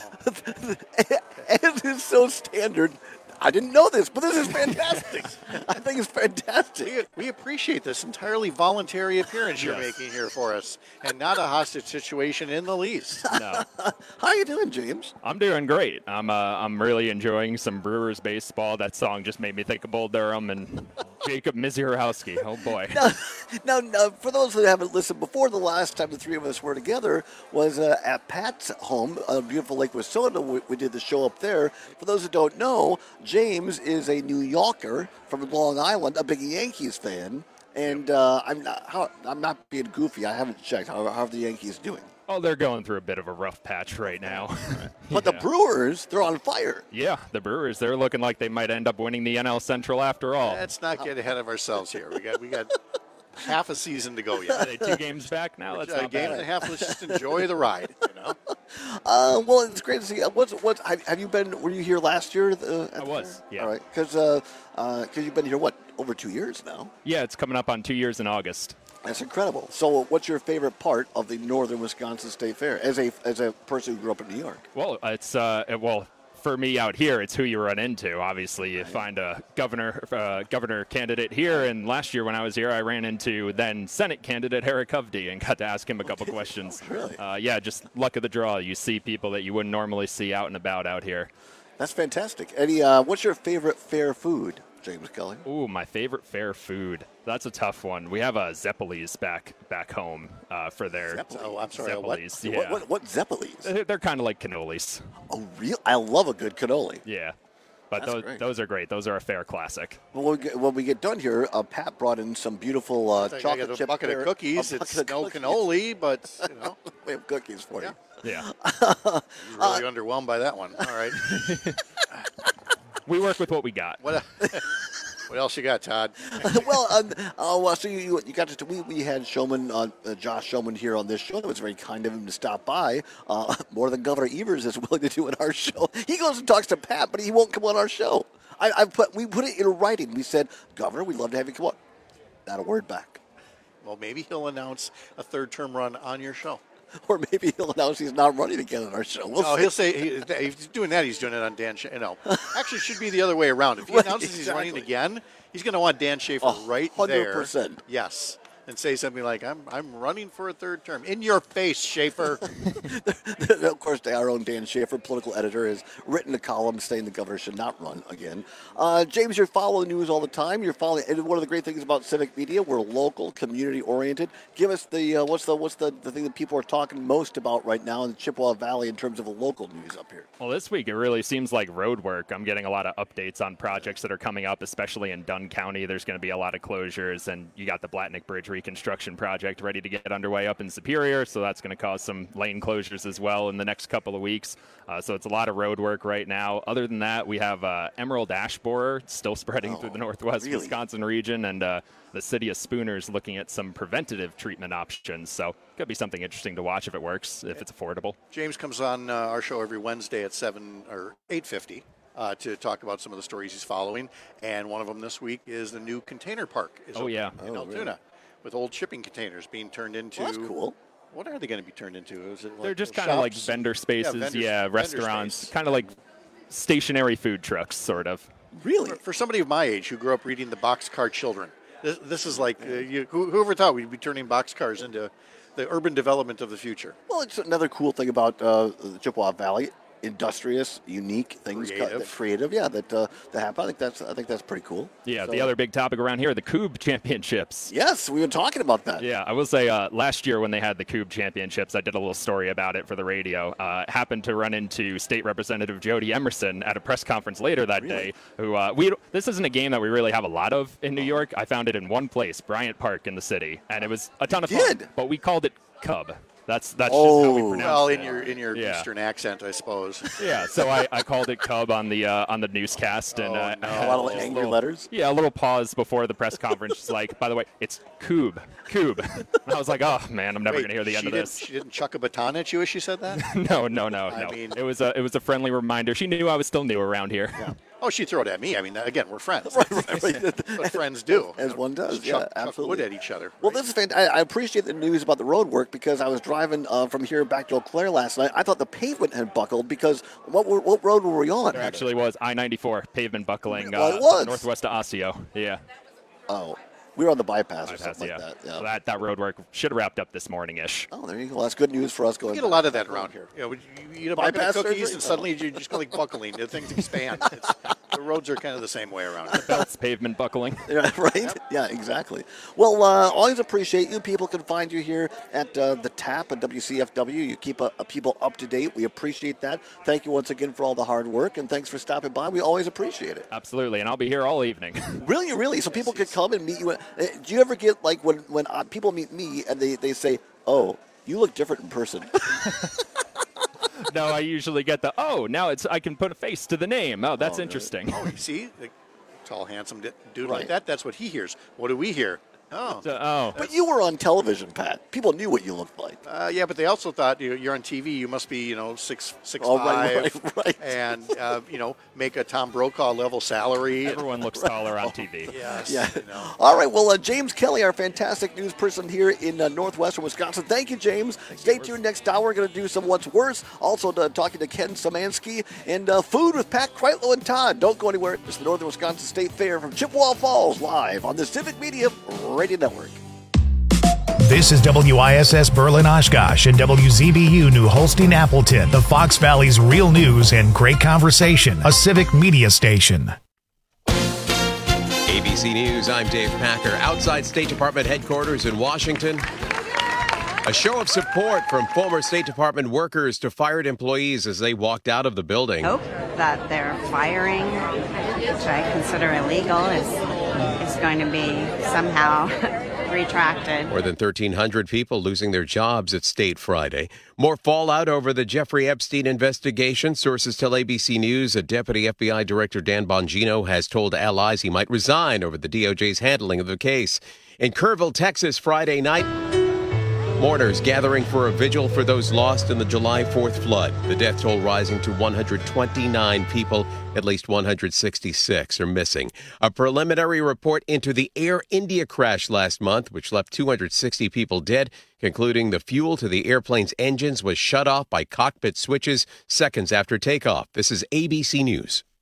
And it's so standard. I didn't know this, but this is fantastic. I think it's fantastic. We appreciate this entirely voluntary appearance you're Yes. making here for us, and not a hostage situation in the least. No. How you doing, James? I'm doing great. I'm uh, I'm really enjoying some Brewers baseball. That song just made me think of Bull Durham and Jacob Misiorowski. Oh boy. Now, now, now, for those who haven't listened before, the last time the three of us were together was uh, at Pat's home, uh, beautiful Lake Wissota. We, we did the show up there. For those who don't know, James is a New Yorker from Long Island, a big Yankees fan, and uh, I'm not. How, I'm not being goofy. I haven't checked. How, how are the Yankees doing? Oh, they're going through a bit of a rough patch right now. But the Brewers, they're on fire. Yeah, the Brewers, they're looking like they might end up winning the N L Central after all. Let's not get ahead of ourselves here. We got we got half a season to go yet. Are they two games back now? That's a not game bad. and a half. Let's just enjoy the ride. You know. Uh, well, it's great to see. Uh, What's what? Have, have you been? Were you here last year? Uh, I was. Yeah. All right, because uh, uh, cause you've been here what over two years now. Yeah, it's coming up on two years in August. That's incredible. So, what's your favorite part of the Northern Wisconsin State Fair as a as a person who grew up in New York? Well, it's uh, it- well for me out here, it's who you run into. Obviously, you find a governor uh, governor candidate here, and last year when I was here, I ran into then Senate candidate Eric Hovde and got to ask him a couple questions. Really? Uh, yeah, just luck of the draw. You see people that you wouldn't normally see out and about out here. That's fantastic. Eddie, uh, what's your favorite fair food, James Kelly? Ooh, my favorite fair food. That's a tough one. We have a Zeppelis back back home uh, for their Zeppeli- Oh, I'm sorry, what? Zeppelis, What- yeah. what- what Zeppelis? They're, they're kind of like cannolis. Oh, real? I love a good cannoli. Yeah, but That's those great. those are great. Those are a fair classic. Well, when we get, when we get done here, uh, Pat brought in some beautiful uh, I think I chocolate got a chip bucket of pear- cookies. a It's bucket of no cookies. cannoli, but you know, we have cookies for you. Yeah. You're really underwhelmed by that one. All right. We work with what we got. What? What else you got, Todd? well, um, uh, well, so you, you got to we, we had Showman, uh, uh, Josh Showman here on this show. It was very kind of him to stop by. Uh, more than Governor Evers is willing to do on our show. He goes and talks to Pat, but he won't come on our show. I, I put we put it in writing. We said, Governor, we'd love to have you come on. Not a word back. Well, maybe he'll announce a third-term run on your show. Or maybe he'll announce he's not running again on our show. We'll no, see. he'll say he, if he's doing that. He's doing it on Dan. Sh- no, actually, it should be the other way around. If he Right, announces exactly. he's running again, he's going to want Dan Schaefer A right hundred there. percent. Yes, and say something like, "I'm I'm running for a third term." In your face, Schaefer. Of course, our own Dan Schaefer, political editor, has written a column saying the governor should not run again. Uh, James, you're following news all the time. You're following, and one of the great things about Civic Media, we're local, community-oriented. Give us the uh, what's the what's the, the thing that people are talking most about right now in the Chippewa Valley in terms of the local news up here. Well, this week it really seems like road work. I'm getting a lot of updates on projects that are coming up, especially in Dunn County. There's going to be a lot of closures, and you got the Blatnick Bridge reconstruction project ready to get underway up in Superior, so that's going to cause some lane closures as well in the next couple of weeks. Uh, so it's a lot of road work right now. Other than that, we have uh, Emerald ash borer still spreading Oh, through the northwest really? Wisconsin region, and uh, the city of Spooner's looking at some preventative treatment options. So could be something interesting to watch if it works, if it's affordable. James comes on uh, our show every Wednesday at seven or eight fifty uh, to talk about some of the stories he's following, and one of them this week is the new container park. Is Oh, open yeah. in Oh, Altoona, really? with old shipping containers being turned into. Well, that's cool. What are they going to be turned into? Is it like They're just little kind of like shops? vendor spaces, yeah, vendor- vendor restaurants, space. kind of like stationary food trucks, sort of. Really? For, for somebody of my age who grew up reading the Boxcar Children, this, this is like uh, you, who, whoever thought we'd be turning boxcars into the urban development of the future. Well, it's another cool thing about uh, the Chippewa Valley. Industrious, unique things, co- Creative. that creative, yeah, that uh, that happen. I think that's I think that's pretty cool. Yeah, So- the other big topic around here, the Coob Championships. Yes, we were talking about that. Yeah, I will say uh, last year when they had the Coob Championships, I did a little story about it for the radio. Uh, happened to run into State Representative Jody Emerson at a press conference later that Really? day. Who uh, we this isn't a game that we really have a lot of in New York. I found it in one place, Bryant Park in the city, and it was a ton of did? fun. But we called it Cub. That's that's just how we Oh. pronounce Well, it. in your in your Yeah. Eastern accent, I suppose. Yeah, so I, I called it Cub on the uh, on the newscast, and Oh, uh, no. I had A lot of just angry little- letters? Yeah, a little pause before the press conference. Just like, by the way, it's Coob, Coob. And I was like, oh man, I'm never Wait, gonna hear the end she of didn't- this. She didn't chuck a baton at you as she said that? no, no, no, I no. mean- it was a it was a friendly reminder. She knew I was still new around here. Yeah. Oh, she'd throw it at me. I mean, again, we're friends. Right, right, right. That's what friends do. As one does, Just yeah, chuck, chuck absolutely. wood at each other. Well, this is fantastic. I appreciate the news about the road work because I was driving uh, from here back to Eau Claire last night. I thought the pavement had buckled because what were, what road were we on? There actually was I ninety-four pavement buckling Well, it uh, was. northwest of Osseo. Yeah. Oh, we were on the bypass, or Bypass, something yeah. like that. Yeah. So that, that road work should have wrapped up this morning-ish. Oh, there you go. Well, that's good news for us going. We get a lot of that around here. You know, you eat a bucket Bypass of cookies surgery? and suddenly you're just like buckling. The things expand. It's, the roads are kind of the same way around here. Belts pavement buckling. Yeah, right? Yep. Yeah, exactly. Well, uh, always appreciate you. People can find you here at uh, the Tap at W C F W. You keep uh, people up to date. We appreciate that. Thank you once again for all the hard work, and thanks for stopping by. We always appreciate it. Absolutely, and I'll be here all evening. Really, really? So people could come and meet you. Uh, Do you ever get, like, when, when uh, people meet me and they, they say, oh, you look different in person? No, I usually get the, oh, now it's I can put a face to the name. Oh, that's Oh, interesting. Oh, you see? The tall, handsome di- dude Right. like that, that's what he hears. What do we hear? Oh. So- oh. But you were on television, Pat. People knew what you looked like. Uh, yeah, but they also thought you- you're on T V. You must be, you know, six six Oh, five, right, right, right. and uh, you know, make a Tom Brokaw level salary. Everyone looks taller on T V. Yes. Yeah. you know. All right. Well, uh, James Kelly, our fantastic news person here in uh, northwestern Wisconsin. Thank you, James. Stay tuned next hour. We're going to do some What's Worse. Also, to, talking to Ken Samansky and uh, food with Pat Kreitlow and Todd. Don't go anywhere. It's the Northern Wisconsin State Fair from Chippewa Falls, live on the Civic Media Radio Network. This is W I S S Berlin Oshkosh and W Z B U New Holstein Appleton, the Fox Valley's real news and great conversation, a civic media station. A B C News, I'm Dave Packer. Outside State Department headquarters in Washington, a show of support from former State Department workers to fired employees as they walked out of the building. Hope that their firing, which I consider illegal, is, is going to be somehow retracted. More than thirteen hundred people losing their jobs at State Friday. More fallout over the Jeffrey Epstein investigation. Sources tell A B C News that Deputy F B I Director Dan Bongino has told allies he might resign over the D O J's handling of the case. In Kerrville, Texas, Friday night, mourners gathering for a vigil for those lost in the July fourth flood. The death toll rising to one hundred twenty-nine people. At least one hundred sixty-six are missing. A preliminary report into the Air India crash last month, which left two hundred sixty people dead, concluding the fuel to the airplane's engines was shut off by cockpit switches seconds after takeoff. This is A B C News.